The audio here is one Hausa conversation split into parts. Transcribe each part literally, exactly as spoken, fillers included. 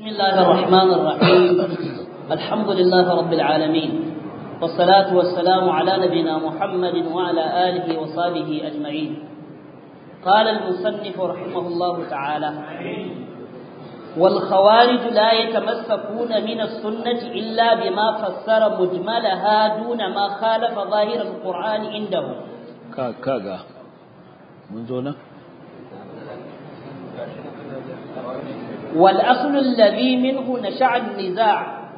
بسم الله الرحمن الرحيم. الحمد لله رب العالمين، والصلاة والسلام على نبينا محمد وعلى آله وصحبه أجمعين. قال المصنف رحمه الله تعالى: والخوارج لا يتمسكون من السنة إلا بما فسر مجملها دون ما خالف ظاهر القرآن عنده. كاغا من زونا. والأصل الذي منه نشأ النزاع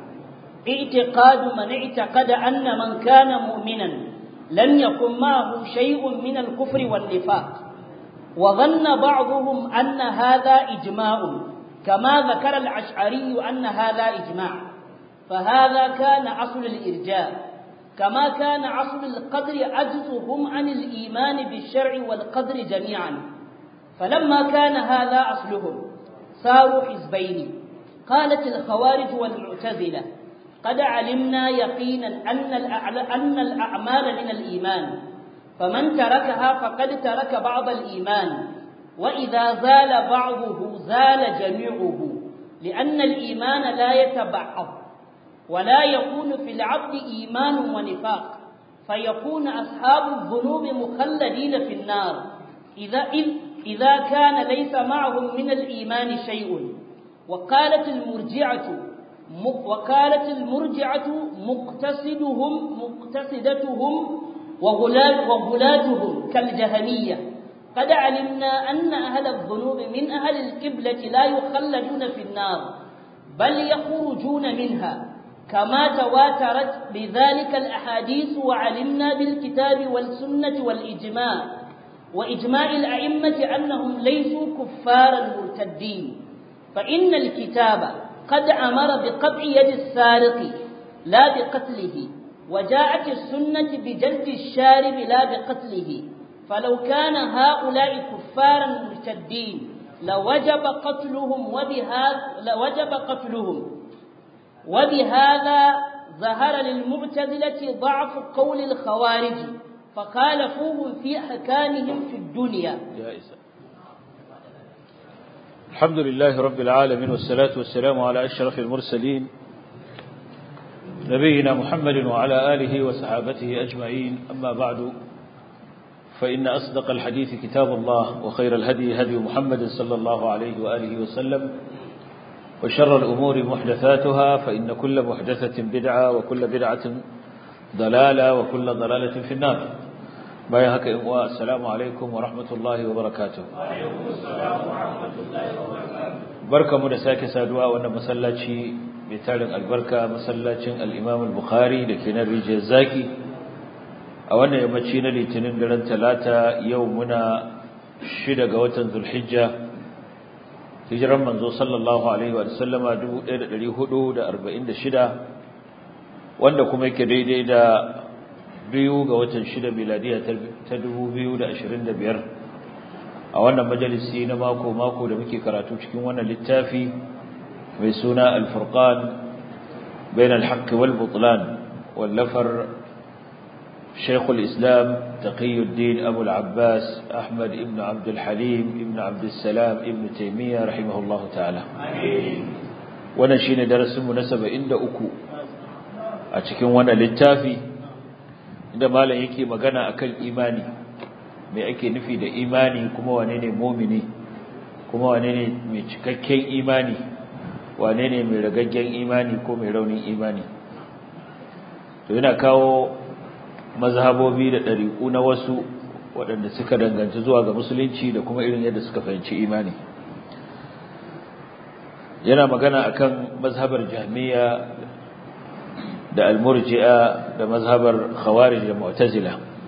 اعتقاد من اعتقد أن من كان مؤمنا لم يكن معه شيء من الكفر والنفاق، وظن بعضهم أن هذا إجماع كما ذكر الأشعري أن هذا إجماع، فهذا كان أصل الإرجاء، كما كان أصل القدر عجزهم عن الإيمان بالشرع والقدر جميعا. فلما كان هذا أصلهم صاروا حزبين، قالت الخوارج والمعتزلة: قد علمنا يقينا أن الأعمال من الإيمان، فمن تركها فقد ترك بعض الإيمان، وإذا زال بعضه زال جميعه، لأن الإيمان لا يتبعض، ولا يكون في العبد إيمان ونفاق، فيكون أصحاب الذنوب مخلدين في النار إذا إذا كان ليس معهم من الإيمان شيء. وقالت المرجعة وقالت المرجعة مقتصدهم مقتصدتهم وغلاتهم كالجهمية: قد علمنا أن أهل الذنوب من أهل القبلة لا يخلدون في النار بل يخرجون منها، كما تواترت بذلك الأحاديث، وعلمنا بالكتاب والسنة والإجماع وإجماع الأئمة أنهم ليسوا كفارا مرتدين، فإن الكتاب قد أمر بقطع يد السارق لا بقتله، وجاءت السنة بجلد الشارب لا بقتله، فلو كان هؤلاء كفارا مرتدين لوجب قتلهم وبهذا لوجب قتلهم وبهذا ظهر للمعتزلة ضعف قول الخوارج، فخالفوهم في أحكامهم في الدنيا. جائزة. الحمد لله رب العالمين، والصلاة والسلام على أشرف المرسلين نبينا محمد وعلى آله وصحابته أجمعين. أما بعد، فإن أصدق الحديث كتاب الله، وخير الهدي هدي محمد صلى الله عليه وآله وسلم، وشر الأمور محدثاتها، فإن كل محدثة بدعة، وكل بدعة ضلالة، وكل ضلالة في النار. بايهك إمواء. السلام عليكم ورحمة الله وبركاته. وعليكم السلام ورحمة الله وبركاته. بركة مدساك سادوا وأن مسلاتي بتالن البركة مسلاتي الإمام البخاري لكينا ريجي الزاكي، أولا يمتشينا لتنين لرن ثلاثة يومنا شدق وطن ذو الحجة هجرا منذ صلى الله عليه وسلم دو إلى هدو دا أربعين دا شدة، wanda kuma yake daidai da biyu ga watan shida miladiya ta dubu biyu da ashirin da biyar a wannan majalisi na mako mako da muke karatu cikin wannan littafi mai suna al-furqan bain al-haqq wal butlan, wallafar shaykh al-islam taqiyuddin abu al-abbas ahmad ibn abd al-halim ibn abd salam ibn taymiyyah rahimahullahu ta'ala. amin. wannan shine darasin mu na saba'in da uku a cikin wannan littafi, inda malam yake magana akan imani, me ake nufi da imani, kuma wane ne mu'mini, kuma wane ne mai cikakken imani, wane ne mai ragaggen imani ko mai raunin imani. To yana kawo mazhabobi da ɗariƙu na wasu waɗanda suka danganci zuwa ga musulunci da kuma irin yadda suka fahimci imani. Yana magana akan mazhabar Jahmiyya da al-murji'a da mazhabar khawarij da mu'tazila.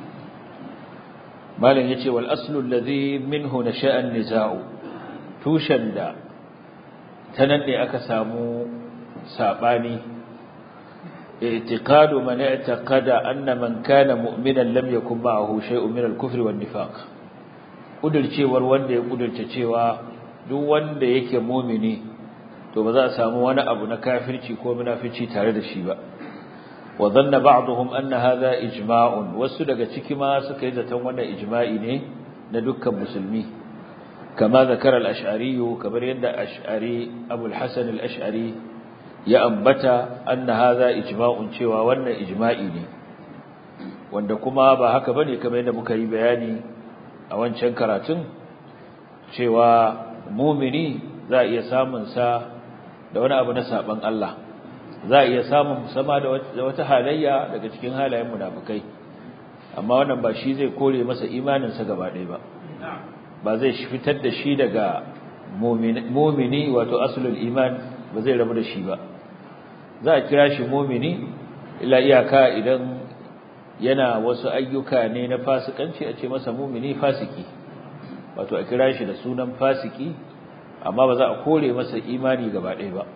malam yace wal aslu alladhi minhu nasha'a an-niza'u, tushen da tanan ne aka samu sabani, i'tiqadu man i'taqada anna man kana mu'minan lam yakun ma'ahu shay'un min al-kufri wan-nifaq, kudurcewar wanda ya kudurce cewa duk wanda yake mu'mini to ba za a samu wani abu na kafirci ko munafici tare da shi ba. wa dhanna ba'dhum anna hadha ijma'un, wasu daga ciki ma suka yi zaton wannan ijma'i ne na dukkan musulmi, kama zakara al-ash'ari kamar yadda ash'ari abul hasan al-ash'ari ya ambata anna hadha ijma'un cewa wannan ijma'i ne wanda kuma ba haka bane kamar yadda muka yi bayani a wancan karatun cewa mumini za a iya samun sa da wani abu na saban Allah za a iya samun sama da wata halayya daga cikin halayen munafikai amma wannan ba shi zai kore masa imanin sa gaba ɗaya ba ba zai fitar da shi daga mumini wato aslul iman ba zai rabu da shi ba za a kira shi mumini ila iyaka idan yana wasu ayyuka ne na fasikanci a ce masa mumini fasiki wato a kira shi da sunan fasiki amma ba za a kore masa imani gaba ɗaya ba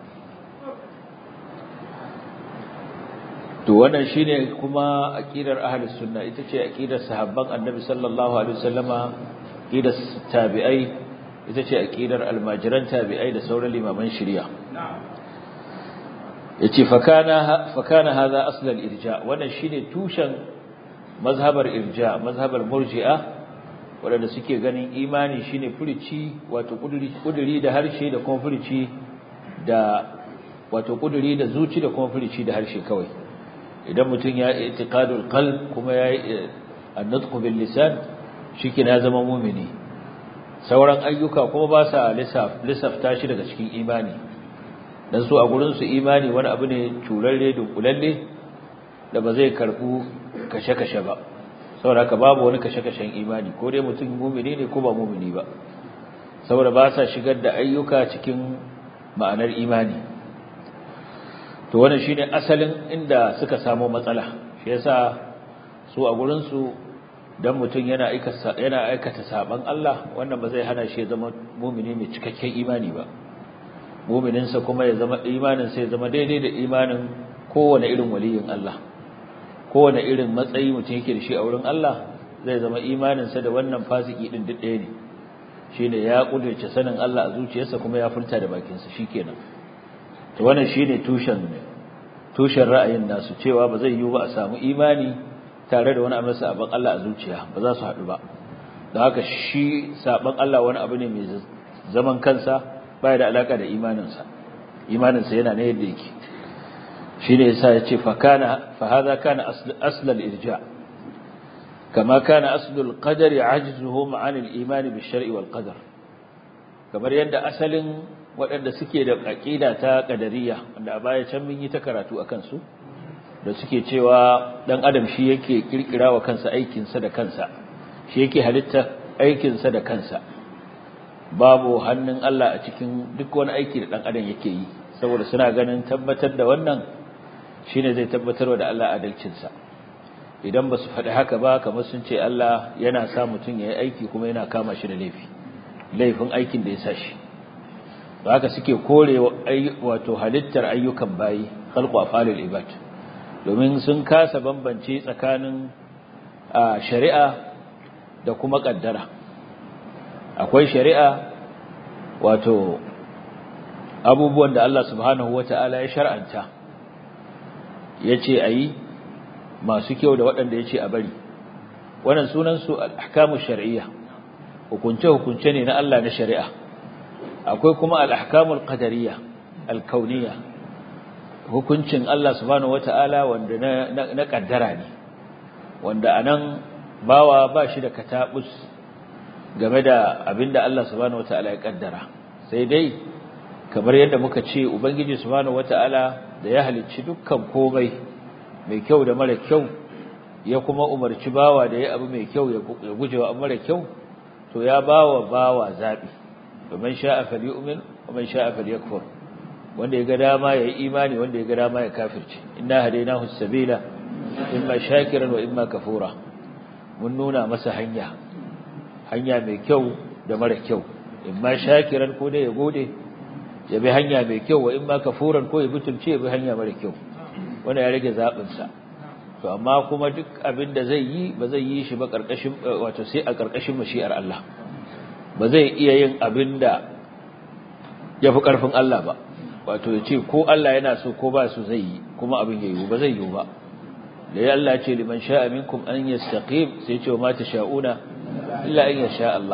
to wannan shine kuma aqidar ahlus sunna ita ce aqidar sahabban annabi sallallahu alaihi wasallama aqidar tabi'ai ita ce aqidar almajiran tabi'ai da sauran limaman shari'a yace fakana fakana hadha asl al-irja wannan shine tushen mazhabar irja mazhabar murji'a wanda suke ganin imani shine furici wato kuduri kuduri da harshe da kuma furici da wato kuduri da zuci da kuma furici da harshe kawai idan mutum ya i'tiqadul qalb kuma ya an-nutq bil lisan shike na zama mu'mini sauran ayyuka kuma ba sa lisaf lisafta shi daga cikin imani dan su a gurin su imani wani abu ne turarre dunkulalle da ba zai karbu kashe-kashe ba saboda haka babu wani kashe-kashen imani ko dai mutum mu'mini ne ko ba mu'mini ba saboda ba sa shigar da ayyuka cikin ma'anar imani to wannan shine asalin inda suka samu matsala shi yasa su a gurin su dan mutum yana aikata yana aikata saban Allah wannan ba zai hana shi ya zama mu'mini mai cikakken imani ba mu'minin sa kuma ya zama imanin sa ya zama daidai da imanin kowane irin waliyin Allah kowane irin matsayi mutum yake da shi a wurin Allah zai zama imanin sa da wannan fasiki din duk ɗaya ne shine ya kudurce sanin Allah a zuciyarsa kuma ya furta da bakin sa shikenan to wannan shine tushen tushen ra'ayin nasu cewa ba zai yiwu ba a samu imani tare da wani abu saban Allah a zuciya ba za su haɗu ba don haka shi saban Allah wani abu ne mai zaman kansa baya da alaka da imaninsa imaninsa yana ne yadda yake shine yasa yace fa kana fa hadha kana asl al-irja kama kana aslul qadari ajzuhum 'an al-iman bil-shar'i wal-qadar kamar yadda asalin waɗanda suke da aqida ta qadariyya wanda a baya can mun yi ta karatu akan su da suke cewa dan adam shi yake kirkirawa kansa aikin sa da kansa shi yake halitta aikin sa da kansa babu hannun Allah a cikin duk wani aiki da dan adam yake yi saboda suna ganin tabbatar da wannan shine zai tabbatarwa da Allah adalcin sa idan basu faɗi haka ba kamar sun ce Allah yana sa mutun yayi aiki kuma yana kama shi da laifi laifin aikin da ya sa shi haka suke kore wato halittar ayyukan bayi khalqu afalil ibad domin sun kasa bambance tsakanin shari'a da kuma kaddara akwai shari'a wato abubuwan da Allah subhanahu wata'ala ya shar'anta yace ayi masu kyau da waɗanda yace a bari wannan sunan su al-ahkamu shar'iyya hukunce hukunce ne na Allah na shari'a akwai kuma al-ahkamul qadariyya al-kauniyya hukuncin Allah subhanahu wata'ala wanda na na kaddara ne wanda anan bawa ba shi da katabus game da abinda Allah subhanahu wata'ala ya kaddara sai dai kamar yadda muka ce ubangiji subhanahu wata'ala da ya halicci dukkan komai mai kyau da mara kyau ya kuma umarci bawa da ya abu mai kyau ya gujewa mara kyau to ya bawa bawa zabi man sha'a falyu'min wa man sha'a falyakfur wanda ya ga dama ya yi imani wanda ya ga dama ya kafirce inna hadainahu as-sabila imma shakiran wa imma kafura mun nuna masa hanya hanya mai kyau da mara kyau imma shakiran ko da ya gode ya bi hanya mai kyau wa imma kafuran ko ya butulce ya bi hanya mara kyau wanda ya rage zabin sa to amma kuma duk abin da zai yi ba zai yi shi ba karkashin wato sai a karkashin mashi'ar Allah ba zai iya yin abin da yafi karfin Allah ba wato yace ko Allah yana so ko ba so zai yi kuma abin yayi ba zai yi ba da ya Allah ce liman sha'a minkum an yastaqim sai ce ma tasha'una illa an yasha Allah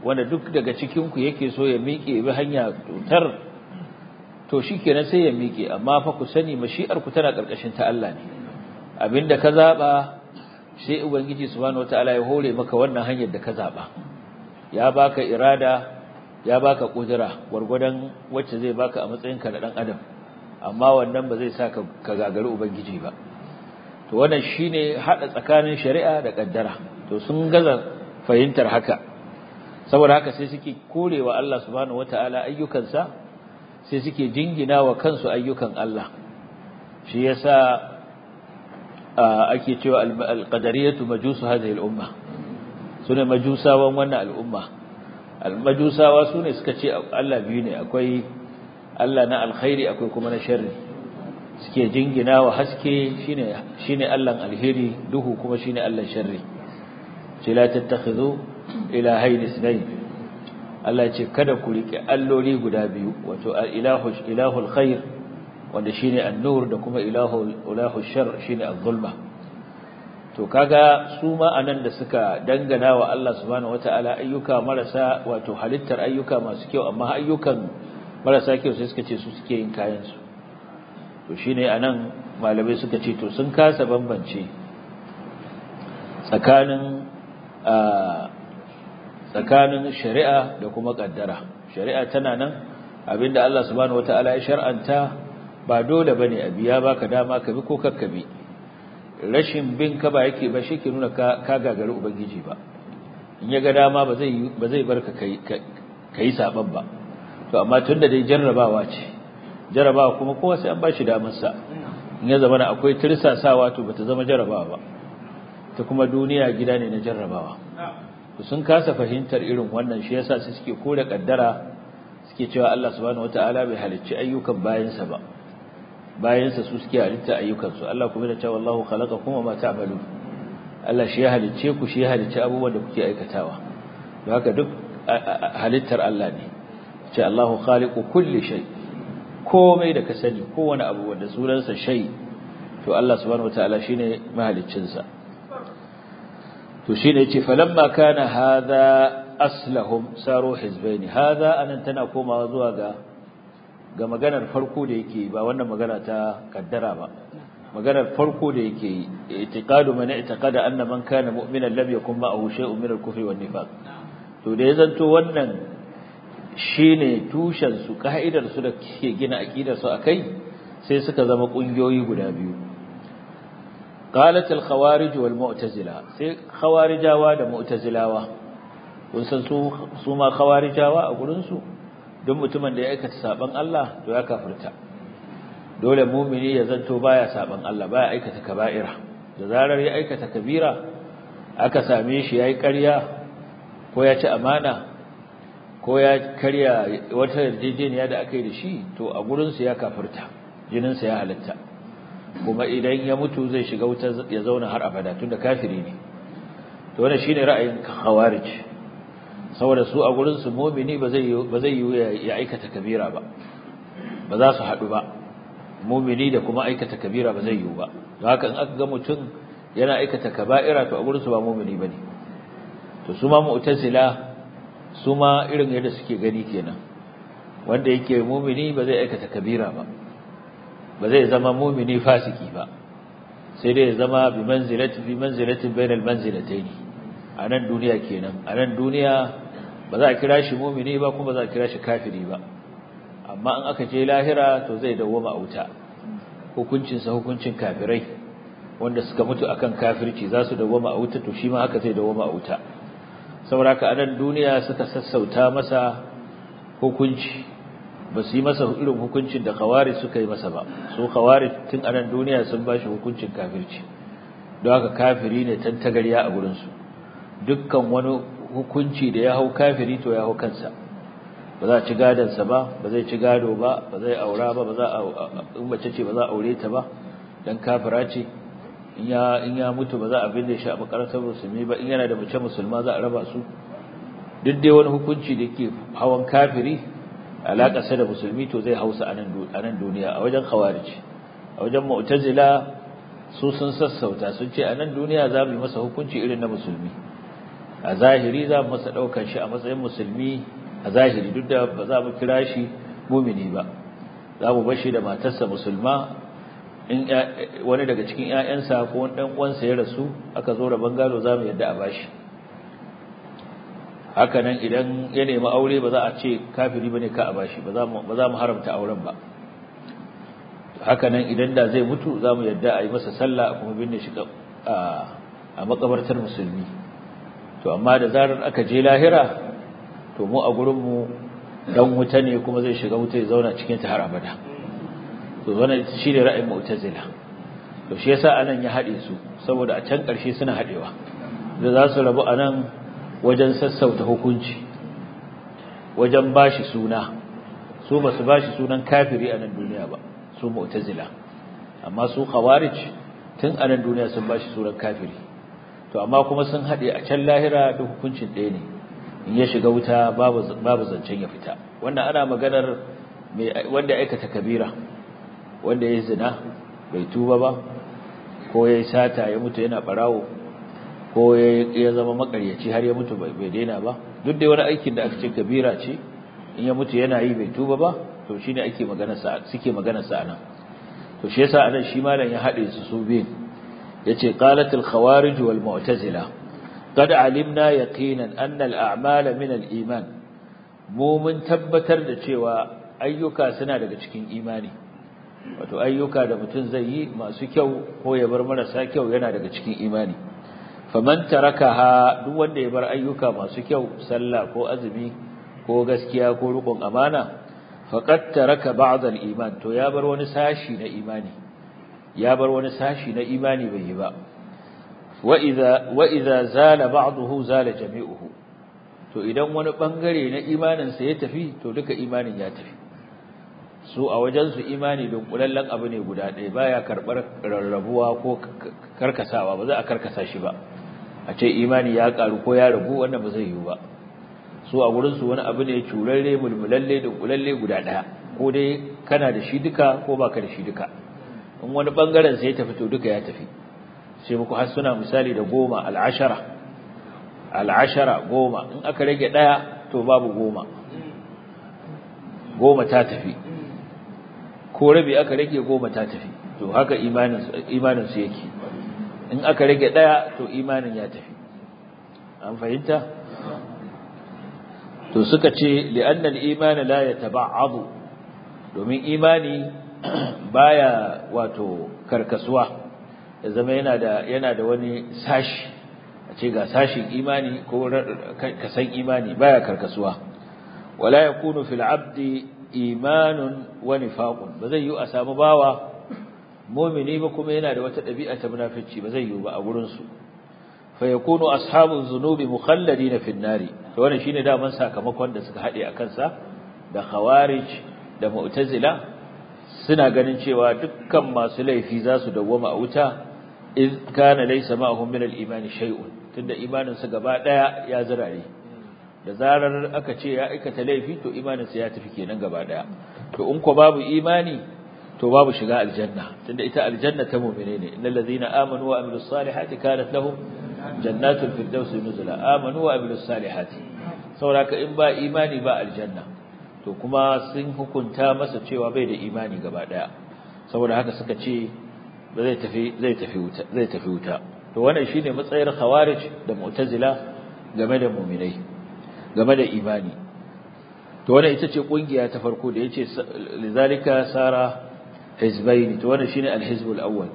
wanda duk daga cikin ku yake so ya miƙe bi hanya tutar to shikenan sai ya miƙe amma fa ku sani mashi'ar ku tana karkashin ta Allah ne abinda ka zaba sai ubangiji subhanahu wataala ya hore maka wannan hanyar da ka zaba ya baka irada ya baka kudura gurgudan wacce zai baka a matsayin ka na dan adam amma wannan ba zai saka ka gagari ubangiji ba to wannan shine hada tsakanin shari'a da kaddara to sun gaza fahimtar haka saboda haka sai suke korewa Allah subhanahu wataala ayyukansa sai suke jingina wa kansu ayyukan Allah shi yasa ake cewa al-qadariyatu majusu hadhihi al-umma sune majusawan wannan al'umma al-majusawa sune suka ce Allah biyu ne akwai Allah na alkhairi akwai kuma na sharri suke jingina wa haske shine shine Allah alheri duhu kuma shine Allah sharri ce la tattakhidhu ilahayn isnayn Allah ce kada ku rike alloli guda biyu wato ilahu ilahul khair wanda shine an-nur da kuma ilahul ilahu shar shine az-zulma to kaga su ma anan da suka dangana wa Allah subhanahu wataala ayyuka marasa wato halittar ayyuka masu kyau amma ayyukan marasa kyau sai suka ce su suke yin kayan su to shine anan malamai suka ce to sun kasa bambance tsakanin tsakanin shari'a da kuma kaddara shari'a tana nan abinda Allah subhanahu wataala ya shar'anta ba dole bane a biya baka dama ka bi ko kakka bi rashin bin ka ba yake ba shi ke nuna ka ka gagari ubangiji ba in ya ga dama ba zai ba zai barka kai kai saban ba to amma tunda dai jarrabawa ce jarrabawa kuma kowa sai an bashi damar sa in ya zama akwai tirsasawa to bata zama jarrabawa ba ta kuma duniya gida ne na jarrabawa to sun kasa fahimtar irin wannan shi yasa su suke kore kaddara suke cewa Allah subhanahu wataala bai halicci ayyukan bayansa ba bayansa su suke halitta ayyukansu Allah kuma da cewa Allahu khalaqakum wa ma ta'malun Allah shi ya halicce ku shi ya halicci abubuwan da kuke aikatawa don haka duk halittar Allah ne ce Allahu khaliqu kulli shay komai da ka sani kowane abu wanda sunansa shay to Allah subhanahu wataala shine mahaliccin sa to shine yace falamma kana hadha aslahum saru hizbaini hadha anan tana komawa zuwa ga ga maganar farko da yake ba wannan magana ta kaddara ba maganar farko da yake itiqadu man i'taqada anna man kana mu'minan lam yakun ma'ahu shay'un min al-kufri wan nifaq to da yazanto wannan shine tushen su kaidar su da ke gina aqidar su akai sai suka zama kungiyoyi guda biyu qalat al-khawarij wal mu'tazila sai khawarijawa da mu'tazilawa kun san su su ma khawarijawa a gurin su don mutumin da ya aikata saban Allah to ya kafirta dole mumini ya zanto baya saban Allah baya aikata kaba'ira da zarar ya aikata kabira aka same shi yayi ƙarya ko ya ci amana ko ya karya wata yarjejeniya da aka yi da shi to a gurin su ya kafirta jinin sa ya halatta kuma idan ya mutu zai shiga wuta ya zauna har abada tunda kafiri ne to wannan shine ra'ayin khawarij saboda su a gurin su mu'mini ba zai ba zai yi ya aikata kabira ba ba za su hadu ba mu'mini da kuma aikata kabira ba zai yi ba don haka in aka ga mutum yana aikata kaba'ira to a gurin su ba mu'mini bane to su ma mu'tazila su ma irin yadda suke gani kenan wanda yake mu'mini ba zai aikata kabira ba ba zai zama mu'mini fasiki ba sai dai ya zama bi manzilati bi manzilatin bainal manzilatayn a nan duniya kenan a nan duniya ba za a kira shi mumini ba kuma ba za a kira shi kafiri ba amma in aka je lahira to zai dawwama a wuta hukuncin sa hukuncin kafirai wanda suka mutu akan kafirci za su dawwama a wuta to shi ma haka zai dawwama a wuta saboda haka a nan duniya suka sassauta masa hukunci ba su yi masa irin hukuncin da khawarij suka yi masa ba su khawarij tun a nan duniya sun ba shi hukuncin kafirci don haka kafiri ne tantagarya a gurin su dukkan wani hukunci da ya hau kafiri to ya hau kansa ba za a ci gadansa ba ba zai ci gado ba ba zai aura ba ba za a in mace ce ba za a aure ta ba dan kafira ce in ya in ya mutu ba za a binne shi a makarantar musulmi ba in yana da mace musulma za a raba su duk dai wani hukunci da yake hawan kafiri alaka sa da musulmi to zai hausa a nan a nan duniya a wajen khawarij a wajen mu'tazila su sun sassauta sun ce a nan duniya za mu yi masa hukunci irin na musulmi a zahiri za mu masa daukan shi a matsayin musulmi a zahiri duk da ba za mu kira shi mumini ba za mu bar shi da matarsa musulma in wani daga cikin ƴaƴansa ko wani dan uwansa ya rasu aka zo da bangalo za mu yadda a bashi haka nan idan ya nemi aure ba za a ce kafiri bane ka a bashi ba za mu ba za mu haramta auren ba haka nan idan da zai mutu za mu yadda a yi masa sallah kuma binne shi a makabartar musulmi to amma da zarar aka je lahira to mu a gurinmu dan wuta ne kuma zai shiga wuta ya zauna cikin ta har abada to wannan shine ra'ayin mu'tazila to shi yasa anan ya hade su saboda a can ƙarshe suna hadewa da za su rabu anan wajen sassauta hukunci wajen bashi suna su ba su bashi sunan kafiri a nan duniya ba su mu'tazila amma su khawarij tun a nan duniya sun bashi sunan kafiri to amma kuma sun hade a can lahira da hukuncin ɗaya ne in ya shiga wuta babu babu zancen ya fita wannan ana maganar mai wanda ya aikata kabira wanda ya zina bai tuba ba ko ya sata ya mutu yana barawo ko ya zama makaryaci har ya mutu bai daina ba duk da wani aikin da aka ce kabira ce in ya mutu yana yi bai tuba ba to shine ake maganar sa suke maganar sa anan to shi yasa anan shi malam ya hade su su biyu yace qalatul khawarij wal mu'tazila qad alimna yaqinan anna al a'mala min al iman mu mun tabbatar da cewa ayyuka suna daga cikin imani wato ayyuka da mutum zai yi masu kyau ko ya bar marasa kyau yana daga cikin imani faman tarakaha duk wanda ya bar ayyuka masu kyau sallah ko azumi ko gaskiya ko rukun amana faqad taraka ba'd al-iman to ya bar wani sashi na imani ya bar wani sashi na imani bai yi ba wa idza wa idza zala ba'dahu zala jami'uhu to idan wani bangare na imanin sa ya tafi to duka imanin ya tafi su a wajen su imani don kulallan abu ne guda ɗaya baya karbar rarrabuwa ko karkasawa ba za a karkasa shi ba a ce imani ya karu ko ya ragu wannan ba zai yi ba su a gurin su wani abu ne curarre mulmulalle da kulalle guda ɗaya ko dai kana da shi duka ko baka da shi duka in wani bangaren sai ya tafi to duka ya tafi sai muku har suna misali da goma al'ashara al'ashara goma in aka rage ɗaya to babu goma goma ta tafi ko rabi aka rage goma ta tafi to haka imanin imanin su yake in aka rage daya to imanin ya tafi an fahimta to suka ce li'anna al-iman la yataba'adu domin imani baya wato karkasuwa ya zama yana da yana da wani sashi a ce ga sashin imani ko kasan imani baya karkasuwa wala yakunu fil 'abdi imanun wa nifaqun ba zai yi a samu bawa mu'mini ba kuma yana da wata dabi'a ta munafici ba zai yi ba a gurin su fa yakunu ashabu dhunubi mukhalladin fi an-nari to wannan shine daman sakamakon da suka hade akan sa da khawarij da mu'tazila suna ganin cewa dukkan masu laifi za su dawwama a wuta in kana laysa ma'ahum min al-iman shay'un tunda imanin su gaba daya ya zirare da zarar aka ce ya aikata laifi to imaninsa ya tafi kenan gaba daya to in ko babu imani to babu shiga aljanna tunda ita aljanna ta mu'mine ne innal ladhina amanu wa amilus salihati kanat lahum jannatul firdaus nuzula amanu wa amilus salihati saboda in ba imani ba aljanna to kuma sun hukunta masa cewa bai da imani gaba daya saboda haka suka ce ba zai tafi zai tafi wuta zai tafi wuta to wannan shine matsayar khawarij da mu'tazila game da mu'minai game da imani to wannan ita ce kungiya ta farko da yace lizalika sara hizbayn to wannan shine al-hizb al-awwal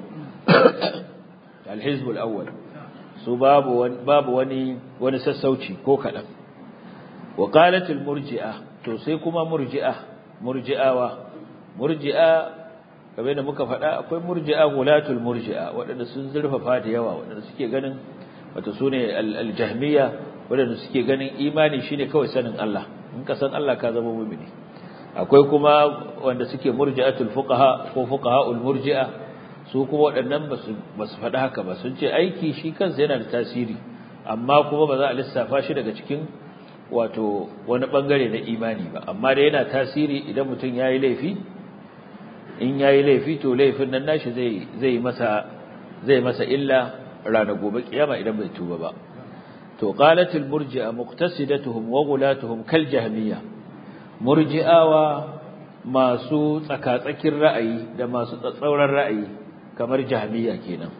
al-hizb al-awwal su babu babu wani wani sassauci ko kadan wa qalat al-murji'ah to sai kuma murji'ah murji'awa murji'a kamar da muka faɗa akwai murji'a gulatul murji'a waɗanda sun zurfafa da yawa waɗanda suke ganin wato sune al-jahmiyya waɗanda suke ganin imani shine kawai sanin Allah in ka san Allah ka zama mu'mini akwai kuma wanda suke murji'atul fuqaha ko fuqaha'ul murji'a su kuma waɗannan basu basu faɗa haka ba sun ce aiki shi kansa yana da tasiri amma kuma ba za a lissafa shi daga cikin wato wani bangare na imani ba amma da yana tasiri idan mutum yayi laifi in yayi laifi to laifin nan nashi zai zai masa zai masa illa ranar gobe kiyama idan bai tuba ba to qalatil murji'a muqtasidatuhum wa ghulatuhum kal jahmiyya murji'awa masu tsakatsakin ra'ayi da masu tsatsauran ra'ayi kamar jahmiyya kenan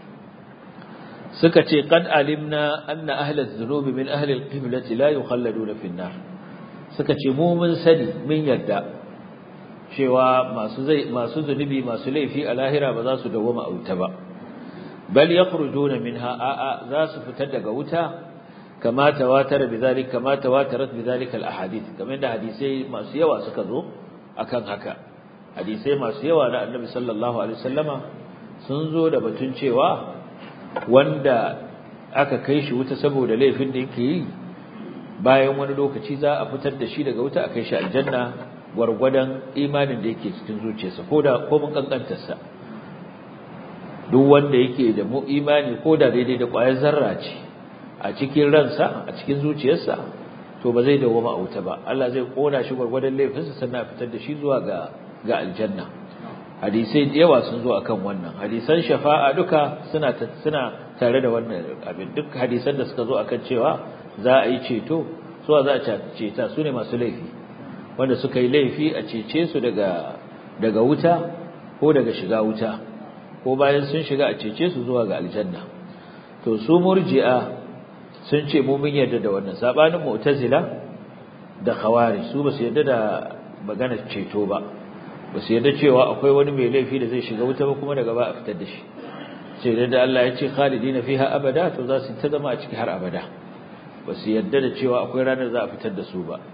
suka ce qad alimna anna ahli adh-dhunubi min ahli al-qiblati la yukhalladuna fi an-nar suka ce mu mun sani mun yarda cewa masu zai masu zunubi masu laifi a lahira ba za su dawoma a wuta ba bal yakhrujuna minha a'a za su fitar daga wuta kama tawatar bidhalika kama tawatarat bidhalika al-ahadith kamar da hadisi masu yawa suka zo akan haka hadisi masu yawa na Annabi sallallahu alaihi wasallama sun zo da batun cewa wanda aka kai shi wuta saboda laifin da yake yi bayan wani lokaci za a fitar da shi daga wuta a kai shi aljanna gwargwadon imanin da yake cikin zuciyarsa ko da ko mun kankantarsa duk wanda yake da mu imani ko da daidai da ƙwayar zarra ce a cikin ransa a cikin zuciyarsa to ba zai dawo ma a wuta ba Allah zai kona shi gwargwadon laifinsa sannan a fitar da shi zuwa ga ga aljanna hadisai da yawa sun zo akan wannan hadisan shafa'a duka suna suna tare da wannan abin duk hadisan da suka zo akan cewa za a yi ceto suwa za a ceta su ne masu laifi wanda suka yi laifi a cece su daga daga wuta ko daga shiga wuta ko bayan sun shiga a cece su zuwa ga aljanna to su murji'a sun ce mu mun yarda da wannan sabanin mu'tazila da khawarij su ba su yarda da maganar ceto ba ba su yarda cewa akwai wani mai laifi da zai shiga wuta ba kuma daga ba a fitar da shi sai da Allah ya ce khalidina fiha abada to za su ta zama a ciki har abada ba su yarda da cewa akwai ranar za a fitar da su ba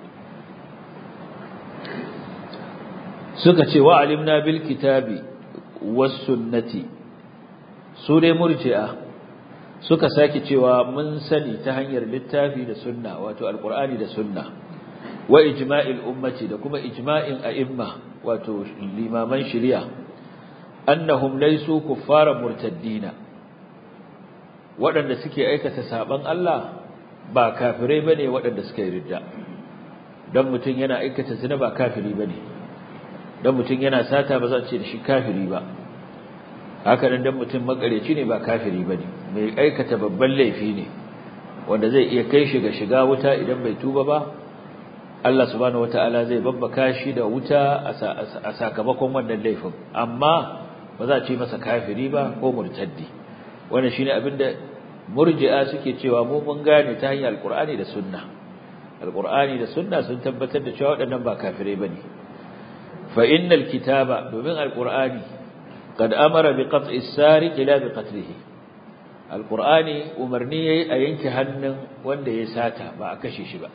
suka ce wa alimna bil kitabi was sunnati su dai murji'a suka sake cewa mun sani ta hanyar littafi da sunna wato alqur'ani da sunna wa ijma'il ummati da kuma ijma'in a'imma wato limaman shari'a annahum laysu kuffara murtaddina waɗanda suke aikata saban Allah ba kafirai bane waɗanda suka yi ridda dan mutun yana aikata zina ba kafiri bane dan mutun yana sata ba za a ce da shi kafiri ba haka nan dan mutun makareci ne ba kafiri bane mai aikata babban laifi ne wanda zai iya kai shi ga shiga wuta idan bai tuba ba Allah subhanahu wataala zai babbaka shi da wuta a sakamakon wannan laifin amma ba za a ce masa kafiri ba ko murtaddi wannan shine abinda murji'a suke cewa mu mun gane ta hanyar alqur'ani da sunna alqur'ani da sunna sun tabbatar da cewa waɗannan ba kafirai bane fa innal kitaba domin alqur'ani qad amara bi qat'i as-sariq ila bi qatlihi alqur'ani umarni yayi a yanke hannun wanda ya sata ba a kashe shi ba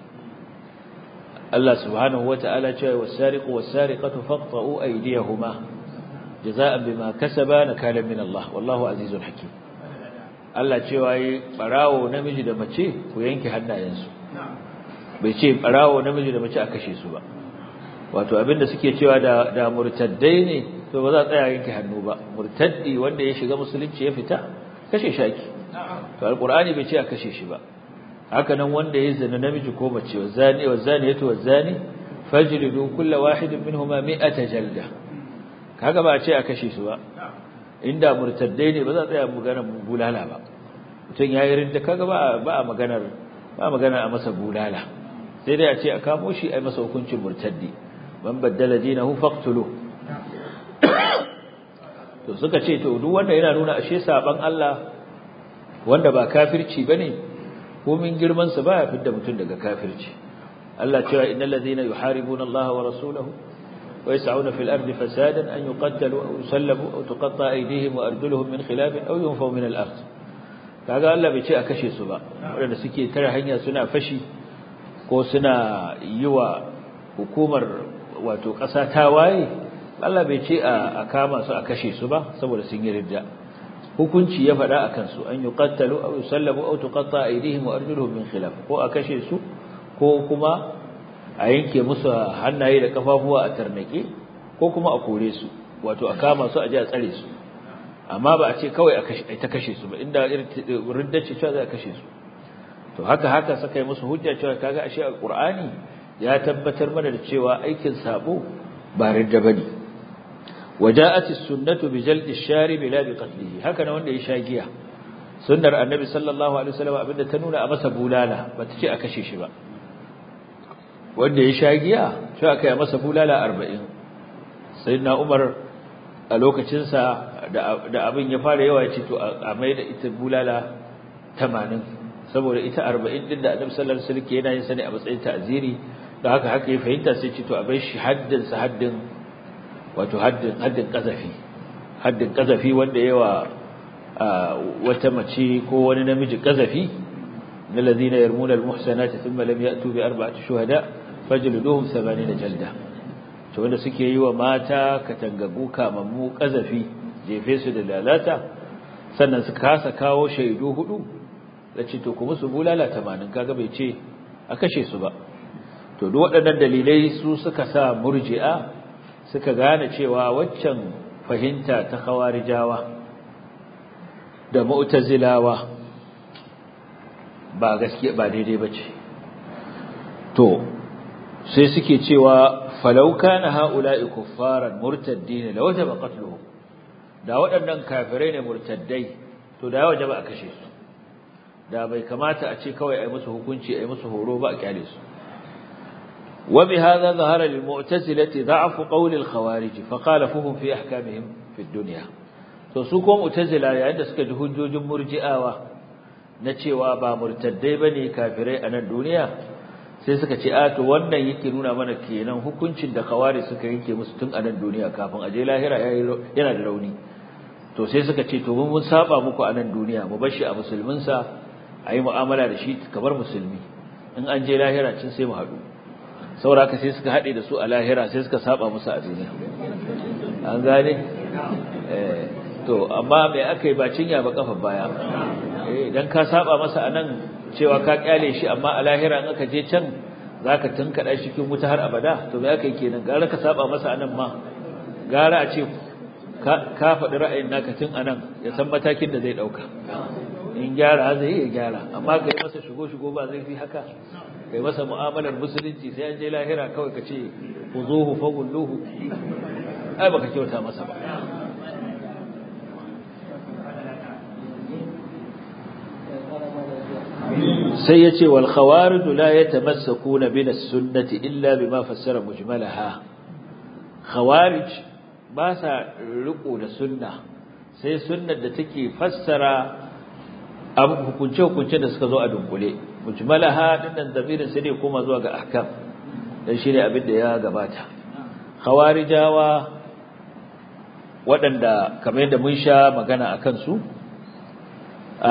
Allah subhanahu wata'ala cewa was-sariqu was-sariqatu faqta'u aydiyahuma jazaa'an bima kasaba nakalan min Allah wallahu azizun hakim Allah cewa yi barawo namiji da mace ku yanke hannayensu bai ce barawo namiji da mace a kashe su ba wato abinda suke cewa da da murtaddai ne to ba za a tsaya yanke hannu ba murtaddi wanda ya shiga musulunci ya fita kashe shi ake to alqur'ani bai ce a kashe shi ba haka nan wanda ya zina namiji ko mace wazani wazaniyatu wazani fajlidu kull wahidin minhuma mi'ata jalda kaga ba a ce a kashe su ba inda murtaddai ne ba za a tsaya magana bulala ba mutun yayi rinda kaga ba ba maganar ba magana a masa bulala sai dai a ce a kamo shi ai masa hukuncin murtaddi man baddala dinahu faqtulu to suka ce to duk wanda yana nuna ashe saban Allah wanda ba kafirci bane ko min girman sa baya fidda mutun daga kafirci Allah cewa innal ladina yuharibuna Allah wa rasulahu wa yas'una fil ardi fasadan an yuqattalu aw yusallabu aw tuqatta aydihim wa arjuluhum min khilaf aw yunfaw min al ard kaga Allah bai ce a kashe su ba wanda suke tare hanya suna fashi ko suna yiwa hukumar wato ƙasa ta waye Allah bai ce a kama su a kashe su ba saboda sun yi ridda hukunci ya faɗa akan su an yuqattalu aw yusallabu aw tuqatta aydihim wa arjuluhum min khilaf ko a kashe su ko kuma a yanke musu hannaye da kafafuwa a tarnake ko kuma a kore su wato a kama su a ji a tsare su amma ba a ce kawai a kashe ta kashe su ba inda ridda ce cewa za a kashe su to haka haka saka yi musu hujja cewa kaga ashe alqur'ani ya tabbatar mana da cewa aikin sabo ba ridda bane waja'at as-sunnatu bi jaldi ash-sharib la bi qatlihi haka ne wanda ya sha giya sunnar annabi sallallahu alaihi wasallam abinda ta nuna a masa bulala bata ce a kashe shi ba wanda ya sha giya shi aka yi masa bulala arba'in sayyidina Umar a lokacin sa da abin ya fara yawa ya ce to a mai da ita bulala tamanin saboda ita arba'in din da annabi sallallahu alaihi wasallam yana yin sani a matsayin ta'ziri da haka haka ya fahimta sai ce to a bai shi haddin sa haddin wato haddin haddin kazafi haddin kazafi wanda yawa wata mace ko wani namiji kazafi na ladina yarmuna almuhsanati thumma lam ya'tu bi arba'ati shuhada fajliduhum thamanina jalda to wanda suke yi wa mata katangagu kamammu kazafi jefe su da lalata sannan su kasa kawo shaidu hudu da ce to kuma su bulala tamanin kaga bai ce a kashe su ba to duk waɗannan dalilai su suka sa murji'a suka gane cewa waccan fahimta ta khawarijawa da mu'tazilawa ba gaskiya ba daidai bace to sai suke cewa falau kana haula'i kuffaran murtaddin la wajaba qatluhum da waɗannan kafirai ne murtaddai to da wajaba a kashe su da bai kamata a ce kawai ai musu hukunci ai musu horo ba a kyale su wa bi hadha zahara lil mu'tazilati da'fu qawl al khawarij fa qalafuhum fi ahkamihim fi ad-dunya to su ko mu'tazila yayin da suka ji hujjojin murji'awa na cewa ba murtaddai bane kafirai a nan duniya sai suka ce a to wannan yake nuna mana kenan hukuncin da khawarij suka yanke musu tun a nan duniya kafin aje lahira yana da rauni to sai suka ce to mun saba muku a nan duniya mu bar shi a musulmin sa ayi mu'amala da shi kamar musulmi in an je lahira cin sai mu haɗu saboda sai suka haɗe da su a lahira sai suka saba musu a duniya an gane eh to amma me akai ba cinya ba kafa baya eh idan ka saba masa anan cewa ka kyale shi amma a lahira in aka je can zaka tunkada shi cikin wuta har abada to me akai kenan gara ka saba masa anan ma gara a ce ka ka faɗi ra'ayin naka tun anan ya san matakin da zai dauka in gyara zai yi gyara amma kai masa shigo shigo ba zai fi haka kai masa mu'amalar musulunci sai an je lahira kawai ka ce uzuhu fagulluhu ai baka kyauta masa ba sai yace wal khawarij la yatamassakuna bil sunnati illa bima fassara mujmalaha khawarij ba sa riko da sunna sai sunnar da take fassara abu hukunce hukunce da suka zo a dunkule mujmalaha dinnan zamirin sai dai koma zuwa ga ahkam dan shine abin da ya gabata khawarijawa waɗanda kamar yadda mun sha magana akan su a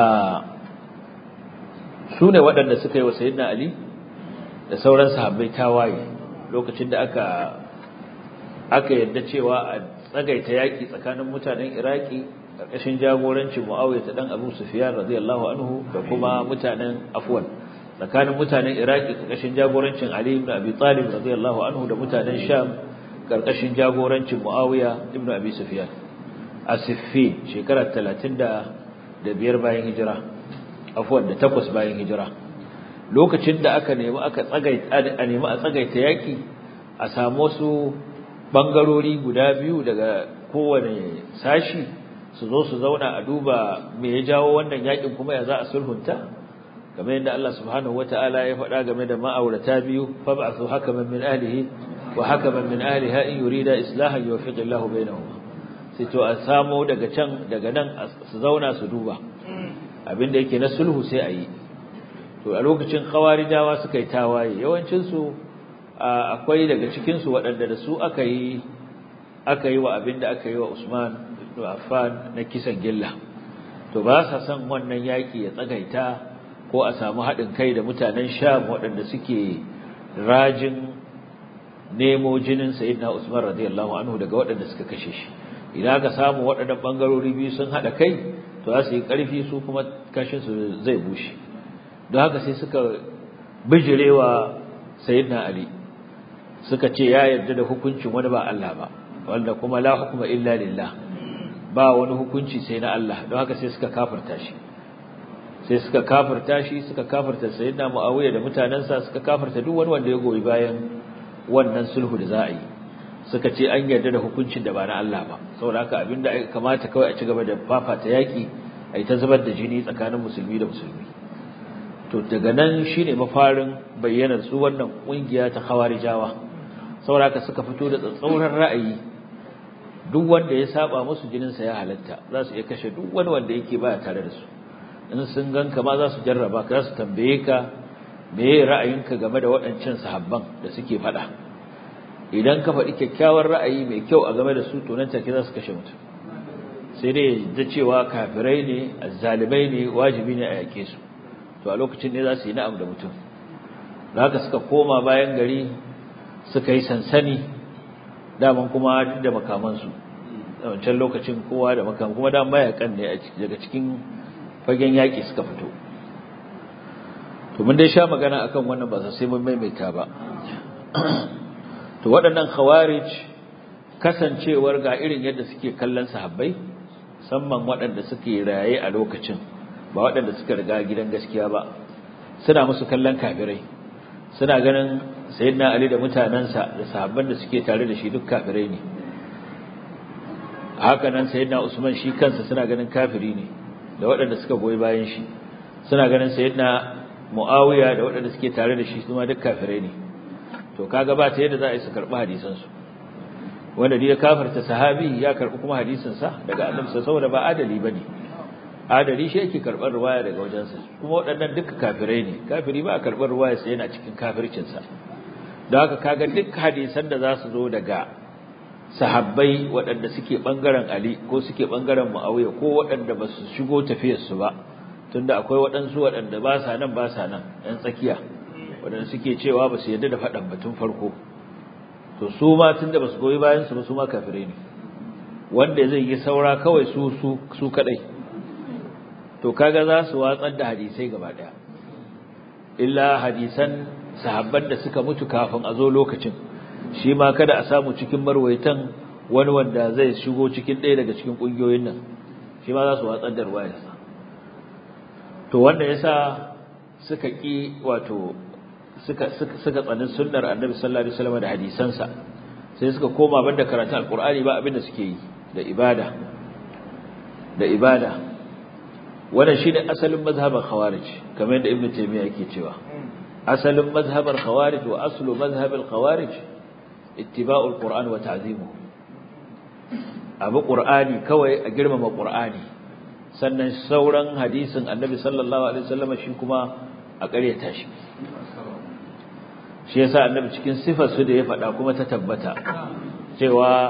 su ne waɗanda suka yi wa sayyidina Ali da sauran sahabbai tawaye lokacin da aka aka yadda cewa a tsagaita yaki tsakanin mutanen Iraki karkashin jagorancin Muawiya ta dan Abu Sufyan radiyallahu anhu da kuma mutanen Afwan tsakanin mutanen Iraki karkashin jagorancin Ali ibn Abi Talib radiyallahu anhu da mutanen Sham karkashin jagorancin Muawiya ibn Abi Sufyan a Siffin shekarar talatin da biyar bayan hijira afwan da takwas bayan hijira lokacin da aka nemi aka tsagaita a nemi a tsagaita yaki a samu su bangarori guda biyu daga kowane sashi su zo su zauna a duba me ya jawo wannan yakin kuma ya za a sulhunta kamar yadda Allah subhanahu wataala ya faɗa game da ma'aurata biyu fab'athu hakaman min ahlihi wa hakaman min ahliha in yurida islahan yuwaffiq Allahu bainahuma sai to a samu daga can daga nan su zauna su duba abinda yake na sulhu sai a yi to a lokacin khawarijawa suka yi tawaye yawancin su akwai daga cikin su waɗanda da su aka yi aka yi wa abinda aka yi wa Usman ibn Affan na kisan gilla to ba sa san wannan yaki ya tsagaita ko a samu haɗin kai da mutanen Sham waɗanda suke rajin nemo jinin Sayyidina Usman radiyallahu anhu daga waɗanda suka kashe shi idan aka samu waɗannan bangarori biyu sun haɗa kai to za su yi ƙarfi su kuma kashin su zai bushe don haka sai suka bijirewa Sayyidina Ali suka ce ya yarda da hukuncin wani ba Allah ba wanda kuma la hukuma illa lillah ba wani hukunci sai na Allah don haka sai suka kafirta shi sai suka kafirta shi suka kafirta sayyidina Muawiya da mutanansa suka kafirta duk wani wanda ya goyi bayan wannan sulhu da za a yi suka ce an yarda da hukuncin da ba na Allah ba saboda haka abinda aka kamata kawai a ci gaba da fafata yaki ai ta zubar da jini tsakanin musulmi da musulmi. To daga nan shine mafarin bayyanar su wannan kungiya ta khawarijawa, saboda suka fito da tsatsauran ra'ayi, duk wanda ya saba musu jinin sa ya halatta, za su iya kashe duk wani wanda yake baya tare da su. In sun ganka ma za su jarraba ka, za su tambaye ka meye ra'ayinka game da waɗancan sahabban da suke faɗa. Idan ka faɗi kyakkyawar ra'ayi mai kyau a game da su, to nan take za su kashe mutum. Sai dai da cewa kafirai ne, azzalimai ne, wajibi ne a yake su. To a lokacin ne za su yi na'am da mutum. Da haka suka koma bayan gari suka yi sansani, daman kuma duk da makamansu. A wancan lokacin kowa da makam, kuma daman mayakan ne daga cikin fagen yaƙi suka fito. To mun dai sha magana akan wannan ba sai mun maimaita ba. To waɗannan khawarij kasancewar ga irin yadda suke kallon sahabbai, musamman waɗanda suke raye a lokacin, ba waɗanda suka riga gidan gaskiya ba, suna musu kallon kafirai. Suna ganin sayyidina Ali da mutanansa da sahabban da suke tare da shi duk kafirai ne. Haka nan sayyidina Usman shi kansa suna ganin kafiri ne, da waɗanda suka goyi bayan shi. Suna ganin sayyidina Muawiya da waɗanda suke tare da shi kuma duk kafirai ne. To kaga ba ta yadda za a yi su karɓi hadisan su. Wanda dai ya kafirta sahabi ya karɓi kuma hadisin sa daga Annabi saboda ba adali bane. Adali shi yake karɓar riwaya daga wajensa, kuma waɗannan duka kafirai ne. Kafiri ba a karɓar riwaya sai yana cikin kafircin sa. Don haka kaga duk hadisan da za su zo daga sahabbai waɗanda suke bangaren Ali ko suke bangaren Muawiya ko waɗanda ba su shigo tafiyar su ba, tunda akwai waɗansu waɗanda ba sa nan ba sa nan ɗan tsakiya, waɗanda suke cewa ba su yarda da faɗan batun farko, to su ma tunda ba su goyi bayan su ba su ma kafirai ne. Wanda zai yi saura kawai su su su kadai, to kaga za su watsar da hadisai gaba daya, illa hadisan sahabban da suka mutu kafin a zo lokacin, shi ma kada a samu cikin marwaitan wani wanda zai shigo cikin ɗaya daga cikin ƙungiyoyin nan, shi ma za su watsar da ruwayarsa. To wanda yasa suka ki wato suka suka suka tsanin sunnar Annabi sallallahu alaihi wasallam da hadisansa, sai suka koma banda karatun alqur'ani ba abinda suke yi da ibada da ibada wannan shine asalin mazhaban khawarij, kamar yadda Ibn Taymiyyah yake cewa asalin mazhabar khawarij wa aslu mazhabil khawarij ittiba'ul qur'an wa ta'zimuhu. Abu qur'ani kawai a girmama qur'ani, sannan sauran hadisin Annabi sallallahu alaihi wasallam shi kuma a ƙaryata shi. Shi yasa Annabi cikin sifar su da ya faɗa kuma ta tabbata cewa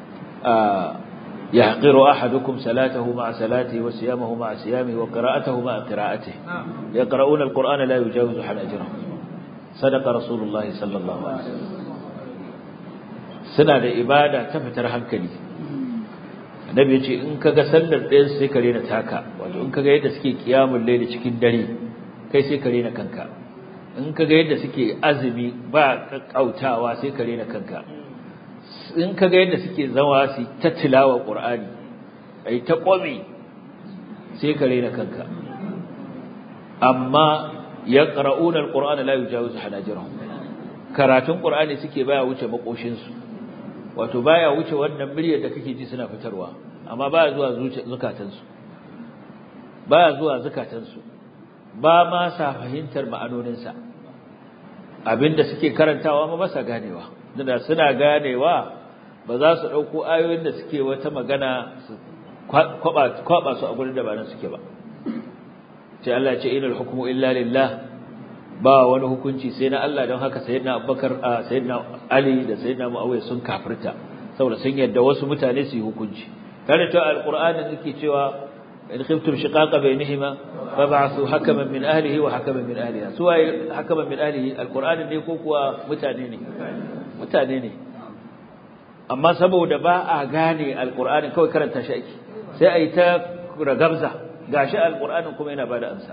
yahqiru ahadukum salatahu ma'a salatihi wa siyamahu ma'a siyamihi wa qira'atahu ma'a qira'atihi yaqra'una al-qur'ana la yujawizu hanajirahum. Sadaqa Rasulullah sallallahu alaihi wasallam. Suna da ibada ta fitar hankali. Annabi ya ce in kaga sallar ɗayan sai ka rena taka, wato in kaga yadda suke qiyamul layli cikin dare kai sai ka rena kanka, in kaga yadda suke azumi ba kakkautawa sai ka rena kanka, in kaga yadda suke zawa su ta tilawa qur'ani ai ta qomi sai ka rena kanka. Amma yaqra'una alqur'ana la yujawizu hanajirahum, karatun qur'ani suke baya wuce makoshin su, wato baya wuce wannan muryar da kake ji suna fitarwa, amma baya zuwa zukatansu baya zuwa zukatansu ba ma sa fahimtar ma'anoninsa. Abinda suke karantawa ma ba sa ganewa, da suna ganewa ba za su dauko ayoyin da suke wata magana su kwaba kwaba su a gurin da ba nan suke ba. Sai Allah ya ce inal hukmu illa lillah, ba wani hukunci sai na Allah. Don haka sayyidina Abubakar sayyidina Ali da sayyidina Muawiya sun kafirta saboda sun yadda wasu mutane su yi hukunci. Tare da alqur'ani yake cewa in khiftum shiqaqa bainihima fab'athu hakaman min ahlihi wa hakaman min ahliha. Su waye hakaman min ahlihi? Alqur'ani ne ko kuwa mutane ne? Mutane ne. Amma saboda ba a gane alqur'ani kawai karanta shi ake, sai ayi ta ragabza, gashi alqur'anin kuma yana bada amsa.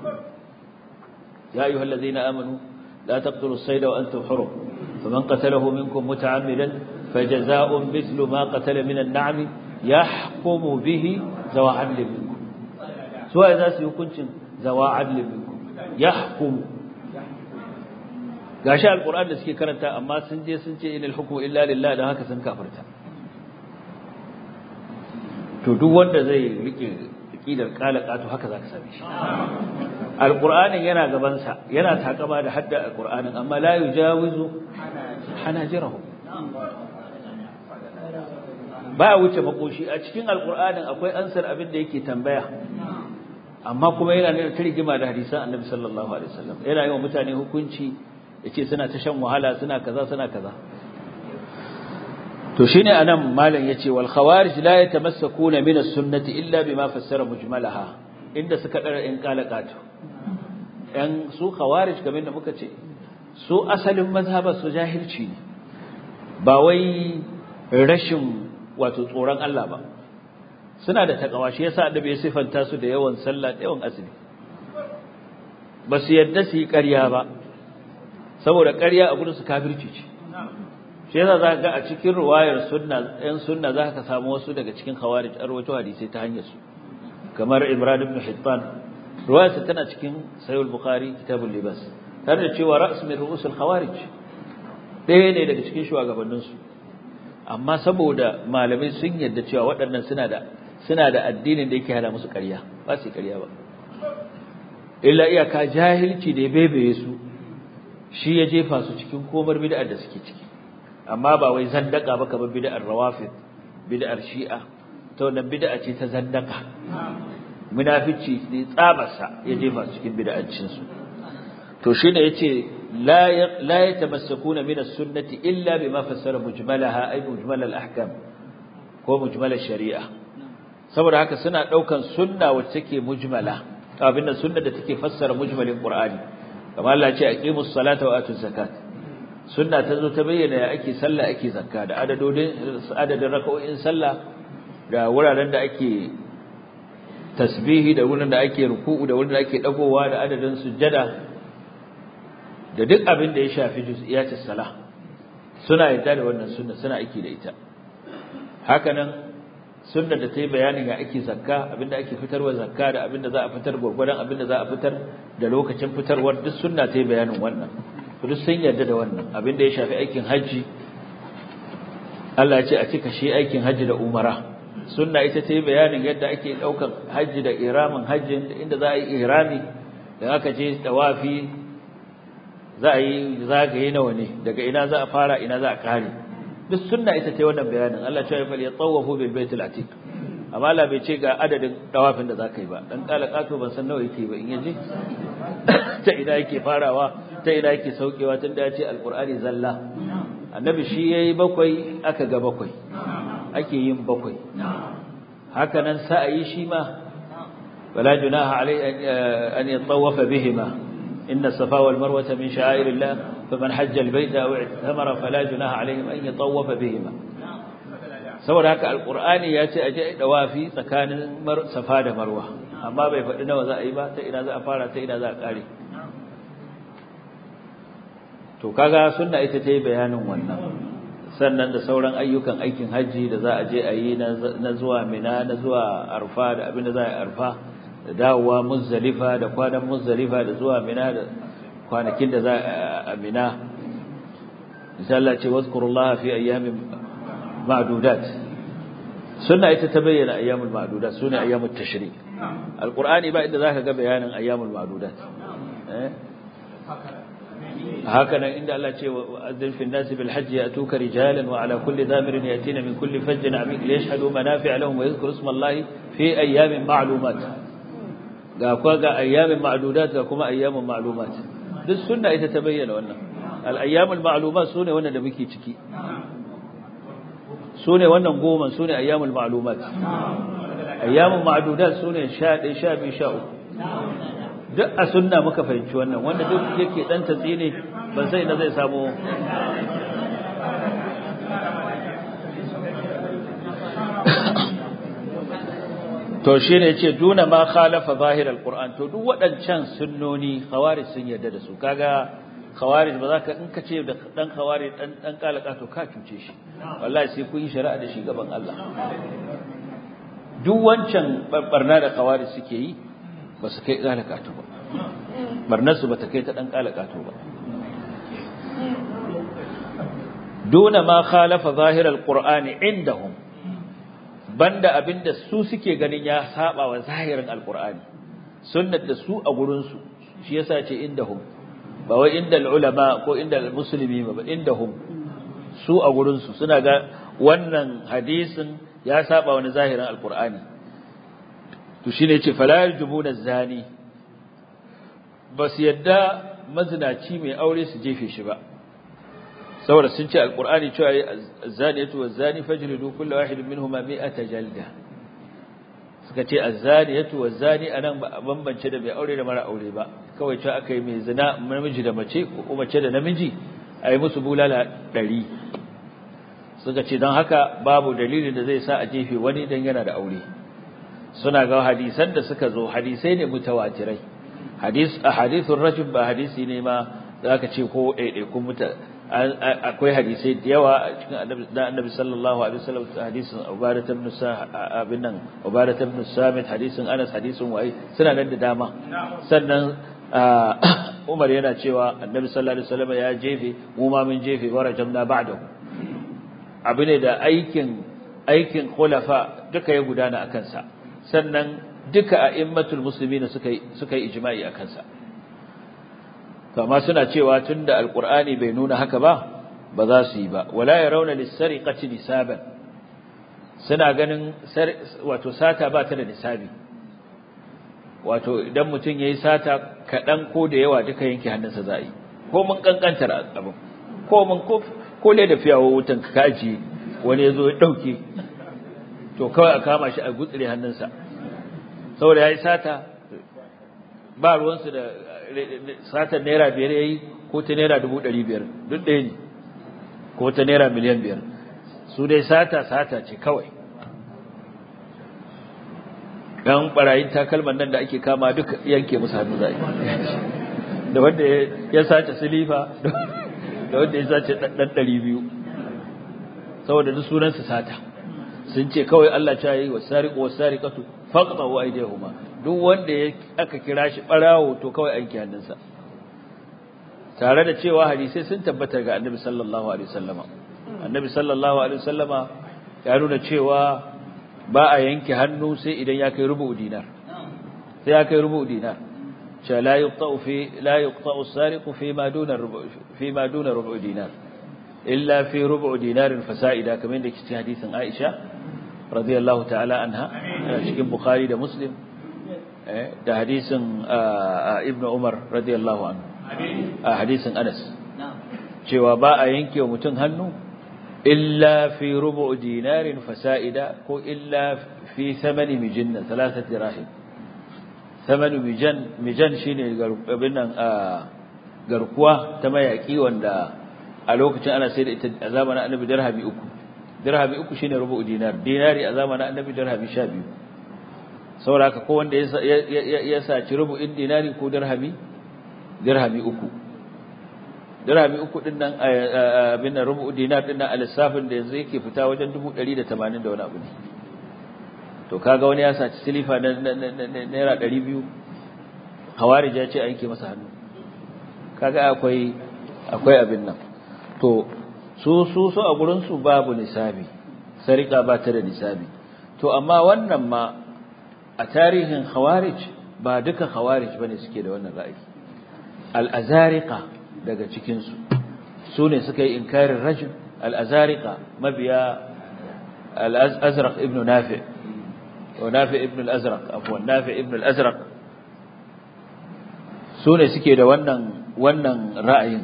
يا أيها الذين آمنوا لا تقتلوا الصيد وأنتم حرم فمن قتله منكم متعمدا فجزاء مثل ما قتل من النعم يحكم به ذوى عدل منكم. سواء إذا سيكون ذوى عدل منكم يحكم. gashi alquran da suke karanta amma sun je sun ce inal hukmu illa lillah, dan haka sun kafirta. To duk wanda zai rike aqidar qalaqatu haka zaka same shi alqur'anin yana gaban sa yana takama da hadda alqur'anin amma la yujawizu hanajirahum ba wuce makoshi a cikin alqur'anin akwai ansar abin da yake tambaya amma kuma yana da tarjuma da hadisan annabi sallallahu alaihi wasallam yana yi wa mutane hukunci yace suna ta shan wahala suna kaza suna kaza to shine anan malam yace wal khawarij la yatamassakuna min as-sunnati illa bima fassara mujmalaha inda suka dara in qalaqatu yan su khawarij kamar da muka ce su asalin mazhabar su jahilci ne ba wai rashin wato tsoron Allah ba suna da takawa shi yasa annabi ya sifanta su da yawan sallah da yawan azumi ba su yadda su yi ƙarya ba saboda ƙarya a gurin su kafirci ce shi yasa za ka ga a cikin riwayar sunna ɗan sunna za ka samu wasu daga cikin khawarij arwato hadisi ta hanyar su kamar Imran ibn Hittan riwayar sa tana cikin Sahih al-Bukhari kitabul libas tare da cewa ra's min ru'us al-khawarij ɗaya ne daga cikin shugabannin su amma saboda malamai sun yarda cewa waɗannan suna da suna da addinin da yake hana musu ƙarya ba su ƙarya ba illa iyaka jahilci da ya bebeye su shi ya jefa su cikin komar bid'ar da suke ciki amma ba wai zandaka ba kamar bid'ar rawafid bid'ar shi'a to wannan bid'a ce ta zandaka munafici ne tsabarsa ya jefa su cikin bid'ancin su to shine yace la la yatamassakuna min as-sunnati illa bima fassara mujmalaha ay mujmal al-ahkam ko mujmal ash-shari'a saboda haka suna daukan sunna wacce take mujmala abinda sunna da take fassara mujmalin qur'ani kamar Allah ya ce aqimus salata wa atuz zakat sunna ta zo ta bayyana ya ake sallah ake zakka da adadodin adadin raka'o'in sallah da wuraren da ake tasbihi da wurin da ake ruku'u da wurin da ake dagowa da adadin sujjada da duk abin da ya shafi juz'iyatus salah suna yadda da wannan sunna suna aiki da ita haka nan sunna da ta yi bayanin ga ake zakka abinda ake fitarwa zakka da abinda za a fitar gurgurdan abinda za a fitar da lokacin fitarwar duk sunna ta yi bayanin wannan duk sun yarda da wannan abinda ya shafi aikin haji Allah ya ce a cika shi aikin haji da umara sunna ita ta yi bayanin yadda ake daukan haji da iramin hajjin inda za a yi irami da aka je tawafi za a yi zagaye nawa ne daga ina za a fara ina za a kare duk sunna ita ta yi wannan bayanin Allah ya ce fa yatawafu bil baitil atiq amma Allah bai ce ga adadin tawafin da zaka yi ba dan kalakato ban san nawa yake ba in yaje ta ina yake farawa ta ina yake saukewa tunda ya ce alqur'ani zalla annabi shi yayi bakwai aka ga bakwai ake yin bakwai haka nan sa'ayi shi ma wala junaha alai an yatawafa bihima inna safa wal marwa min sha'airillah faman hajja albayta aw i'tamara fala junaha alaihim an yatawafa bihima saboda haka alqur'ani ya ce aje dawafi tsakanin safa da marwa amma bai faɗi nawa za a yi ba ta ina za a fara ta ina za a kare to kaga sunna ita ta yi bayanin wannan sannan da sauran ayyukan aikin haji da za a je a yi na zuwa mina na zuwa arfa da abin da za a yi arfa da dawowa muzdalifa da kwanan muzdalifa da zuwa mina da kwanakin da za a mina misalla ce wazkurullaha fi ayyamin ma'dudat sunna ita ta bayyana ayyamul ma'dudat sune ayyamut tashrik alqur'ani ba inda zaka ga bayanin ayyamul ma'dudat eh haka nan inda Allah ce wa azzin fil nasi bil hajji yatuka rijalan wa ala kulli dhamirin yatina min kulli fajjin amik liyashhadu manafi'a lahum wa yadhkuru isma Allah fi ayyamin ma'lumat ga kwa ga ayyamin ma'dudat ga kuma ayyamun ma'lumat duk sunna ita ta bayyana wannan al ayyamul ma'lumat sune wannan da muke ciki sune wannan goma sune ayyamul ma'lumat ayyamun ma'dudat sune sha ɗaya sha biyu sha uku duk a sunna muka fahimci wannan wanda duk yake dan tatsi ne ban sai na zai samu to shine yace duna ma khalafa zahir alquran to duk wadancan sunnoni khawarij sun yarda da su kaga khawarij ba za ka in ka ce da dan khawarij dan dan kalaka to ka cuce shi wallahi sai kun yi shari'a da shi gaban Allah duk wancan barna da khawarij suke yi ba su kai kalakatu ba barnarsu ba ta kai ta dan kalakatu ba duna ma khalafa zahir alqur'ani indahum banda abinda su suke ganin ya saba wa zahirin alqur'ani sunnar da su a gurin su shi yasa ce indahum ba wai inda ulama ko inda muslimi ba indahum su a gurin su suna ga wannan hadisin ya saba wa zahirin alqur'ani to shine yace fala yarjubuna zani bas yadda mazinaci mai aure su jefe shi ba saboda sun ce alqur'ani cewa az-zaniyatu waz-zani fajlidu kullu wahidin minhuma mi'ata jalda suka ce az-zaniyatu waz-zani anan ba bambance da mai aure da mara aure ba kawai cewa akai mai zina namiji da mace ko mace da namiji ayi musu bulala ɗari suka ce don haka babu dalilin da zai sa a jefe wani dan yana da aure suna ga hadisan da suka zo hadisai ne mutawatirai hadis ahadithur rajul ba hadisi ne ma zaka ce ko ɗaiɗaikun mutane akwai hadisai da yawa a cikin annabi sallallahu alaihi wasallam hadisin Ubadah ibn Sa'ib nan Ubadah ibn Samit hadisin Anas hadisin Wai suna nan da dama sannan Umar yana cewa annabi sallallahu alaihi wasallam ya jefe mu ma mun jefe wa rajamna ba'dahu abu ne da aikin aikin khulafa duka ya gudana akan sa sannan duka a'immatul muslimin suka suka yi ijma'i akan sa kama suna cewa tunda alqur'ani bai nuna haka ba ba za su yi ba wala yarawna lis-sariqati nisaban suna ganin wato sata ba ta da nisabi wato idan mutum yayi sata kadan ko da yawa duka yanke hannunsa za yi ko mun kankantar abin ko mun ko ko da fiyawo wutan ka kaji wani yazo ya dauke to kawai a kama shi a gutsire hannunsa saboda yayi sata ba ruwansu da satar naira biyar yayi ko ta naira dubu ɗari biyar duk ɗaya ne ko ta naira miliyan biyar su dai sata sata ce kawai ɗan ɓarayin takalman nan da ake kama duk yanke musu hannu zai da wanda ya sace silifa da wanda ya sace ɗan ɗari biyu saboda duk sunansu sata sun ce kawai Allah ta yi wasariqu wasariqatu faqtahu aydihuma duk wanda aka kira shi barawo to kawai an hannunsa tare da cewa hadisi sun tabbata ga Annabi sallallahu alaihi wasallama Annabi sallallahu alaihi wasallama ya nuna cewa ba a yanke hannu sai idan ya kai rubu dinar sai ya kai rubu dinar cha la yuqta'u fi la yuqta'u as-sariqu fi ma duna rubu fi ma duna rubu dinar illa fi rubu dinarin fasa'ida kamar da cikin hadisin Aisha radiyallahu ta'ala anha cikin Bukhari da Muslim da hadisin Ibn Umar radiyallahu anhu a hadisin Anas cewa ba a yanke wa mutum hannu illa fi rubu dinarin fasa'ida ko illa fi thamani mijinna thalathati dirahim thamani mijan mijan shine garbin nan garkuwa ta mayaki wanda a lokacin ana sai da ita a zamanin Annabi dirhami uku dirhami uku shine rubu dinar dinari a zamanin Annabi dirhami sha biyu saboda ko wanda ya saci rubu'in dinari ko dirhami dirhami uku dirhami uku din nan abin nan rubu'u dinar din nan a lissafin da yanzu yake fita wajen dubu ɗari da tamanin da wani abu ne to kaga wani ya saci silifa na naira ɗari biyu hawarij ya ce a yanke masa hannu kaga akwai akwai abin nan to su su su a gurin su babu nisabi sarika ba ta da nisabi to amma wannan ma a tarihin khawarij ba duka khawarij bane suke da wannan ra'ayi al-azariqa daga cikin su sune suka yi inkarin rajul al-azariqa mabiya al-azraq ibn nafi wa nafi ibn al-azraq afwan nafi ibn al-azraq sune suke da wannan wannan ra'ayin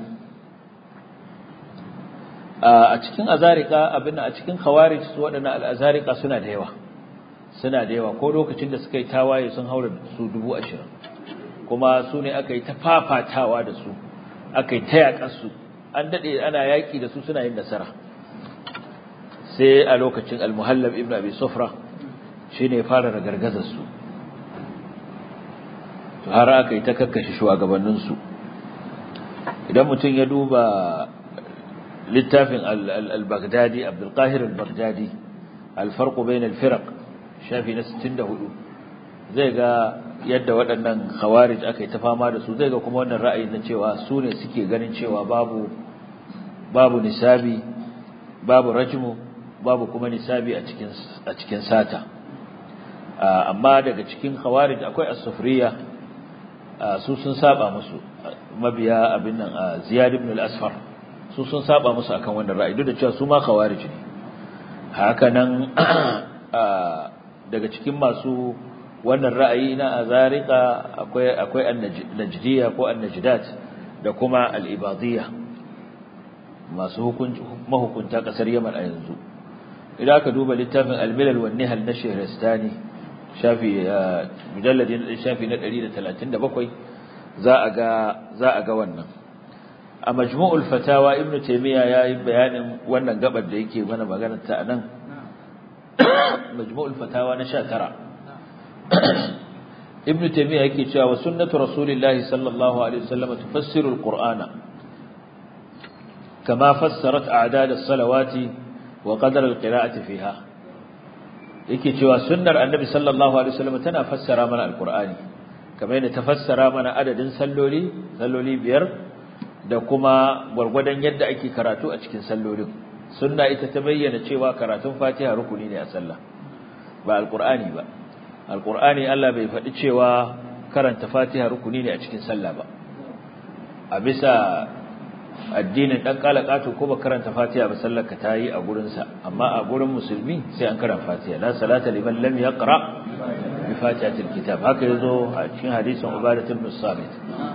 a cikin azariqa abin a cikin khawarij su wadannan al-azariqa suna da yawa suna da yawa ko lokacin da suka yi tawaye sun haura su dubu ashirin kuma su ne aka yi ta fafatawa da su aka yi ta yaƙar su an daɗe ana yaƙi da su suna yin nasara sai a lokacin al-muhallab ibn abi sufra shine fara ragargazar su to har aka yi ta kakkashe shugabannin su idan mutum ya duba littafin al-baghdadi abdul qahir al-baghdadi al-farq bain al-firaq shafi na sittin da hudu zai ga yadda waɗannan khawarij aka yi ta fama da su zai ga kuma wannan ra'ayi na cewa su ne suke ganin cewa babu babu nisabi babu rajmu babu kuma nisabi a cikin a cikin sata amma daga cikin khawarij akwai as-sufriya su sun saba musu mabiya abin nan Ziyad ibn al-Asfar su sun saba musu akan wannan ra'ayi duk da cewa su ma khawarij ne haka nan daga cikin masu wannan ra'ayi na azariqa akwai akwai an-najdiyya ko an-najdat da kuma al-ibadiyya masu hukunci mahukunta kasar Yaman a yanzu idan aka duba littafin al-milal wan nihal na Shahrastani shafi mujalladin shafi na ɗari da talatin da bakwai za a ga za a ga wannan a majmu'ul fatawa ibnu taymiya yayi bayanin wannan gabar da yake mana maganar ta anan majmu'ul fatawa na sha tara ibnu taymiya yake cewa wa sunnatu rasulillahi sallallahu alaihi wasallam tufassiru alqur'ana kama fassarat a'dad as-salawati wa qadar al-qira'ati fiha yake cewa sunnar annabi sallallahu alaihi wasallam tana fassara mana alqur'ani kamar yadda ta fassara mana adadin salloli salloli biyar da kuma gurgurdan yadda ake karatu a cikin sallolin sunna ita ta bayyana cewa karatun fatiha rukuni ne a sallah ba alqur'ani ba alqur'ani Allah bai faɗi cewa karanta fatiha rukuni ne a cikin sallah ba a bisa addinin dan kalakatu ko ba karanta fatiha ba sallar ka tayi a gurin sa amma a gurin musulmi sai an karanta fatiha la salata liman lam yaqra bi fatihatil kitab haka yazo a cikin hadisin ubadah ibn samit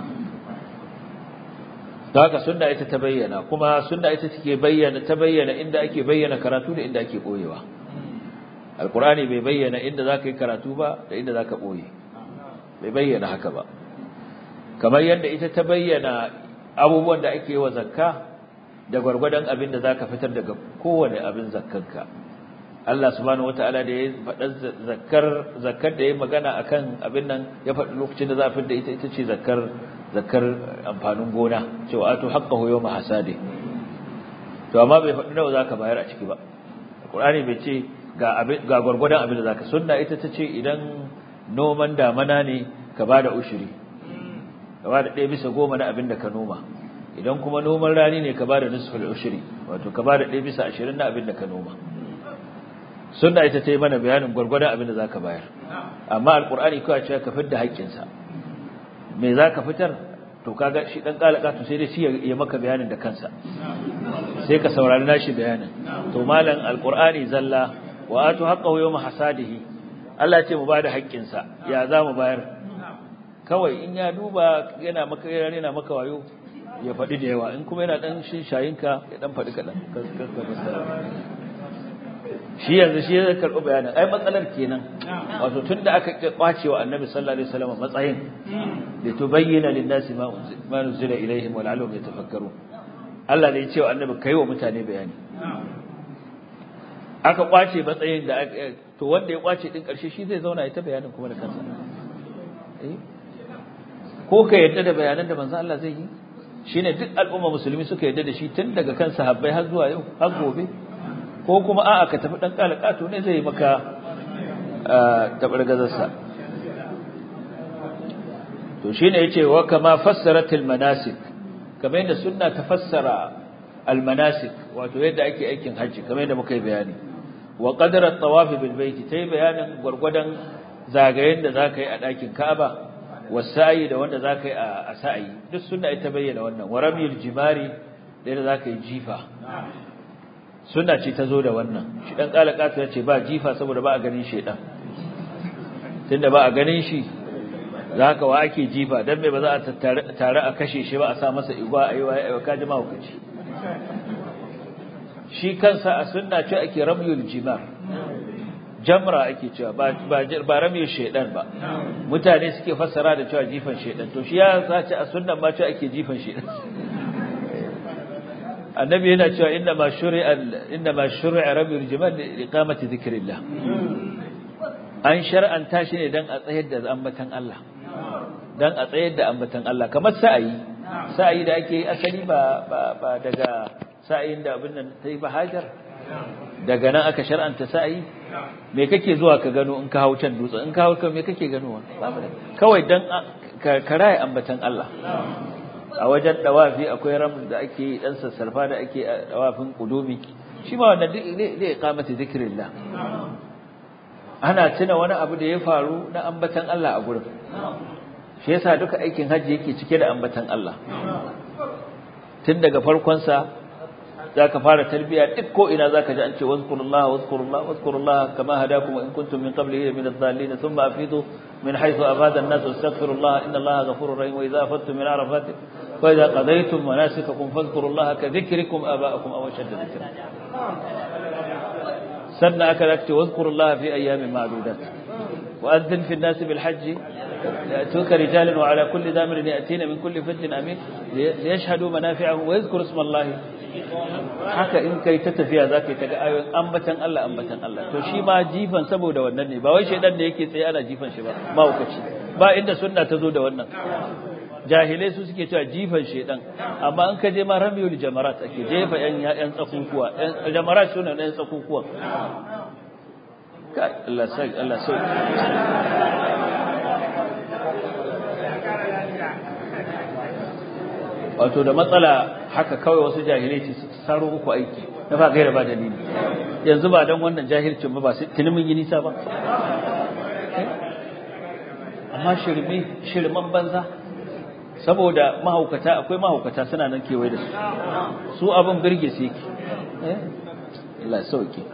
haka sunna ita ta bayyana kuma sunna ita take bayyana ta bayyana inda ake bayyana karatu da inda ake koyewa alqur'ani bai bayyana inda zaka yi karatu ba da inda zaka koye bai bayyana haka ba kamar yadda ita ta bayyana abubuwan da ake wa zakka da gwargwadon abin da zaka fitar daga kowane abin zakkanka Allah subhanahu wataala da ya faɗa zakkar zakkar da ya magana akan abin nan ya faɗi lokacin da za a fitar da ita ita ce zakkar zakkar amfanin gona cewa atu haqqahu yawma hasadi to amma bai faɗi nawa zaka bayar a ciki ba Qur'ani bai ce ga abin ga gwargwadon abin da zaka sunna ita ta ce idan noman damana ne ka bada ushuri ka bada ɗaya bisa goma na abin da ka noma idan kuma noman rani ne ka bada nisful ushuri wato ka bada ɗaya bisa ashirin na abin da ka noma sunna ita ta yi mana bayanin gwargwadon abin da zaka bayar amma alqur'ani kawai ce ka fitar haƙƙinsa me zaka fitar to kaga shi dan kalaka to sai dai shi ya maka bayanin da kansa sai ka saurari nashi bayanin to malan alqur'ani zalla wa atu haqqahu yawma hasadihi Allah ya ce mu bada haƙƙinsa ya za mu bayar kawai in ya duba yana maka yana maka wayo ya faɗi da yawa in kuma yana dan shin shayinka ya dan faɗi kadan shi yanzu shi ya karɓi bayanin ai matsalar kenan wato tunda aka kwace wa annabi sallallahu alaihi wasallam matsayin da tubayyana lin-nasi ma ma nuzila ilaihim wa la'allahum yatafakkarun Allah ne ya ce wa annabi kai wa mutane bayani aka kwace matsayin da to wanda ya kwace din karshe shi zai zauna ya ta bayanin kuma da kansa eh ko ka yadda da bayanan da manzon Allah zai yi shine duk al'umma musulmi suka yadda da shi tun daga kan sahabbai har zuwa yau har gobe ko kuma a'a ka tafi dan kalakato ne zai maka tabargazarsa to shine yace wa kama fassaratil manasik kamar yadda sunna ta fassara al manasik wato yadda ake aikin haji kamar yadda muka yi bayani wa qadara at-tawaf bil bayt tayi bayanin gurgudan zagayen da zaka yi a dakin Ka'aba wasa'i da wanda zaka yi a sa'i duk sunna ita bayyana wannan wa ramyul jimari da yadda zaka yi jifa sunna ce ta zo da wannan shi dan kalakatu ya ce ba jifa saboda ba a ganin shedan tunda ba a ganin shi zaka wa ake jifa dan me ba za a tare a kashe shi ba a sa masa igwa ayi wa kaji ma hukunci shi kansa a sunna ce ake ramyul jimar jamra ake cewa ba ba ramyul shedan ba mutane suke fassara da cewa jifan shedan to shi ya sace a sunnan ma ce ake jifan shedan annabi yana cewa inna ma shuri'a inna ma shuri'a rabbul jimal li iqamati dhikrillah an shar'anta shi ne dan a tsayar da ambatan Allah dan a tsayar da ambatan Allah kamar sa'ayi sa'ayi da ake yi asali ba ba daga sa'ayin da abin nan sai ba hajar daga nan aka shar'anta sa'ayi me kake zuwa ka gano in ka hau can dutse in ka hau kan me kake ganowa kawai dan ka raye ambatan Allah a wajen dawafi akwai ram da ake dan sassarfa da ake dawafin kudumi shi ma wannan da iqamati zikrillah ana tuna wani abu da ya faru na ambatan Allah a gurin shi yasa duka aikin haji yake cike da ambatan Allah tun daga farkon sa zaka fara tarbiya duk ko ina zaka ji an ce wazkurullaha wazkurullaha wazkurullaha kama hadakum in kuntum min qablihi min adh-dhalin thumma afidu min haythu afada an-nas wastaghfirullaha inna Allaha ghafurur rahim wa idha afadtum min arafat wa idha qadaytum manasikakum fadhkurullaha ka dhikrikum aba'akum aw ashadda dhikra sannan aka dakce wazkurullaha fi ayyamin ma'dudat wa adhin fi an-nas bil hajj يأتوك رجال وعلى كل دامر يأتين من كل فج أمين ليشهدوا منافعهم ويذكروا اسم الله haka in kai ta tafiya zaka ta ga ayoyin ambatan Allah ambatan Allah to shi ma jifan saboda wannan ne ba wai shedan da yake tsaye ana jifan shi ba ba hukaci ba inda sunna ta zo da wannan jahilai su suke cewa jifan shedan amma in ka je ma ramiyul jamarat ake jefa yan yan tsakukuwa yan jamarat sune yan tsakukuwa kai Allah sai Allah sai wato da matsala haka kawai wasu jahilai ce su saro uku aiki na ba gaira ba dalili yanzu ba dan wannan jahilcin ba ba sai tunimin yi nisa ba amma shirme shirman banza saboda mahaukata akwai mahaukata suna nan kewaye da su su abin birge su yake eh Allah ya sauke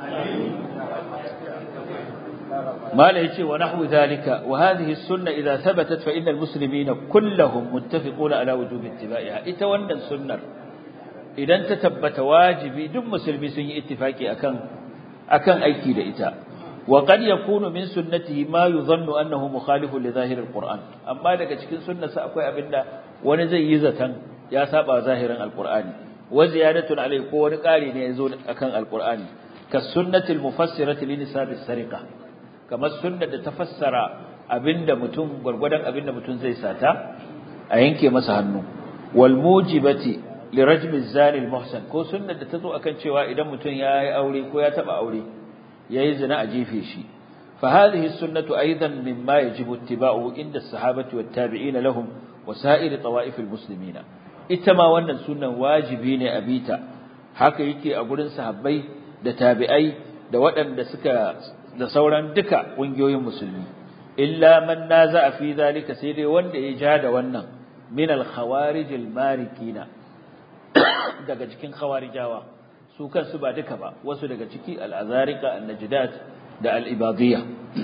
mala yace wa nahwu zalika wa hadhihi sunna idha thabatat fa innal muslimina kulluhum muttafiquna ala wujubi ittiba'iha ita wannan sunnar idan ta tabbata wajibi duk musulmi sun yi ittifaki akan akan aiki da ita wa qad yakunu min sunnatihi ma yuzannu annahu mukhalifun li zahir alquran amma daga cikin sunnarsa akwai abinda wani zai yi zatan ya saba zahirin alqurani wa ziyadatun alai ko wani kari ne yazo akan alqurani kas sunnati almufassirati li nisab as-sariqa kamar sunnar da ta fassara abinda mutum gurgurdan abinda mutum zai sata a yanke masa hannu wal mujibati li rajmi az-zani al-muhsan ko sunnar da tazo akan cewa idan mutum yayi aure ko ya taba aure yayi zina a jefe shi fa hadhihi sunnatu aidan mimma yajibu ittiba'uhu inda as-sahabati wat-tabi'in lahum wa sa'ir tawa'if al-muslimin ita ma wannan sunnan wajibi ne a bita haka yake a gurin sahabbai da tabi'ai da waɗanda suka da sauran duka ƙungiyoyin musulmi illa man naza'a fi zalika sai dai wanda ya ja da wannan min al-khawarij al-marikina daga cikin khawarijawa su kansu ba duka ba wasu daga ciki al-azarika an-najdat da al-ibadiyya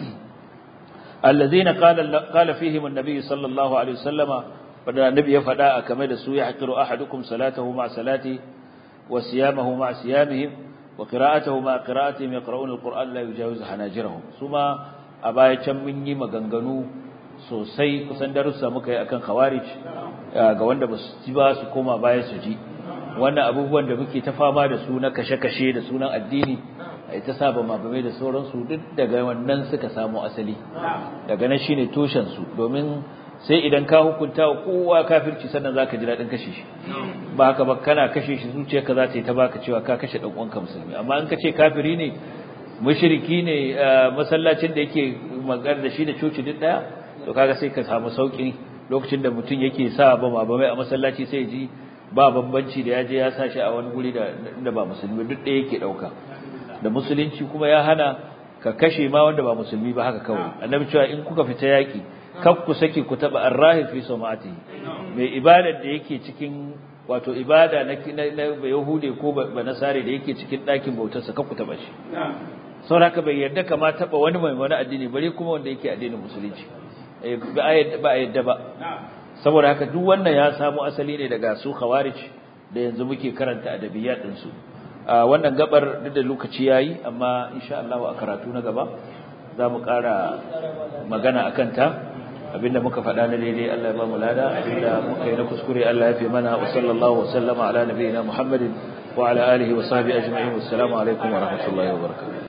alladhina qala qala fihim an-nabiy sallallahu alaihi wasallama wanda annabi ya fada kamar da su ya hakiru ahadukum salatahu ma salati wa siyamahu ma siyamihim wa qira'atuhu ma qira'atihim yaqra'una al-qur'an la yujawizu hanajirahum suma a baya can mun yi maganganu sosai kusan darussa muka yi akan khawarij ga wanda ba su ji ba su koma baya su ji wannan abubuwan da muke ta fama da su na kashe-kashe da sunan addini ai ta saba mabame da sauransu duk daga wannan suka samu asali daga nan shine tushen su domin sai idan ka hukunta kowa kafirci sannan zaka ji dadin kashe shi ba haka ba kana kashe shi zuciyarka za ta yi ta baka cewa ka kashe dan uwanka musulmi amma in ka ce kafiri ne mushriki ne masallacin da yake magana da shi da coci duk daya to kaga sai ka samu sauki lokacin da mutum yake sa ba mabamai a masallaci sai ji ba bambanci da yaje ya sa shi a wani guri da da ba musulmi duk daya yake dauka da musulunci kuma ya hana ka kashe ma wanda ba musulmi ba haka kawai annabi cewa in kuka fita yaki kaf ku saki ku taba arrahi fi samati mai ibadar da yake cikin wato ibada na na yahude ko ba nasare da yake cikin dakin bautarsa kaf ku taba shi saboda bai yarda kama taba wani mai wani addini bare kuma wanda yake addinin musulunci ba a yadda ba saboda haka duk wannan ya samu asali ne daga su khawarij da yanzu muke karanta adabiyat din su wannan gabar duk da lokaci yayi amma insha Allah a karatu na gaba za mu ƙara magana akan ta abinda muka faɗa na daidai Allah ya ba mu lada abinda muka yi na kuskure Allah ya fi mana wa sallallahu wa sallama ala nabiyina Muhammadin wa ala alihi wa sahbihi ajma'in wassalamu alaikum wa rahmatullahi wa barakatuh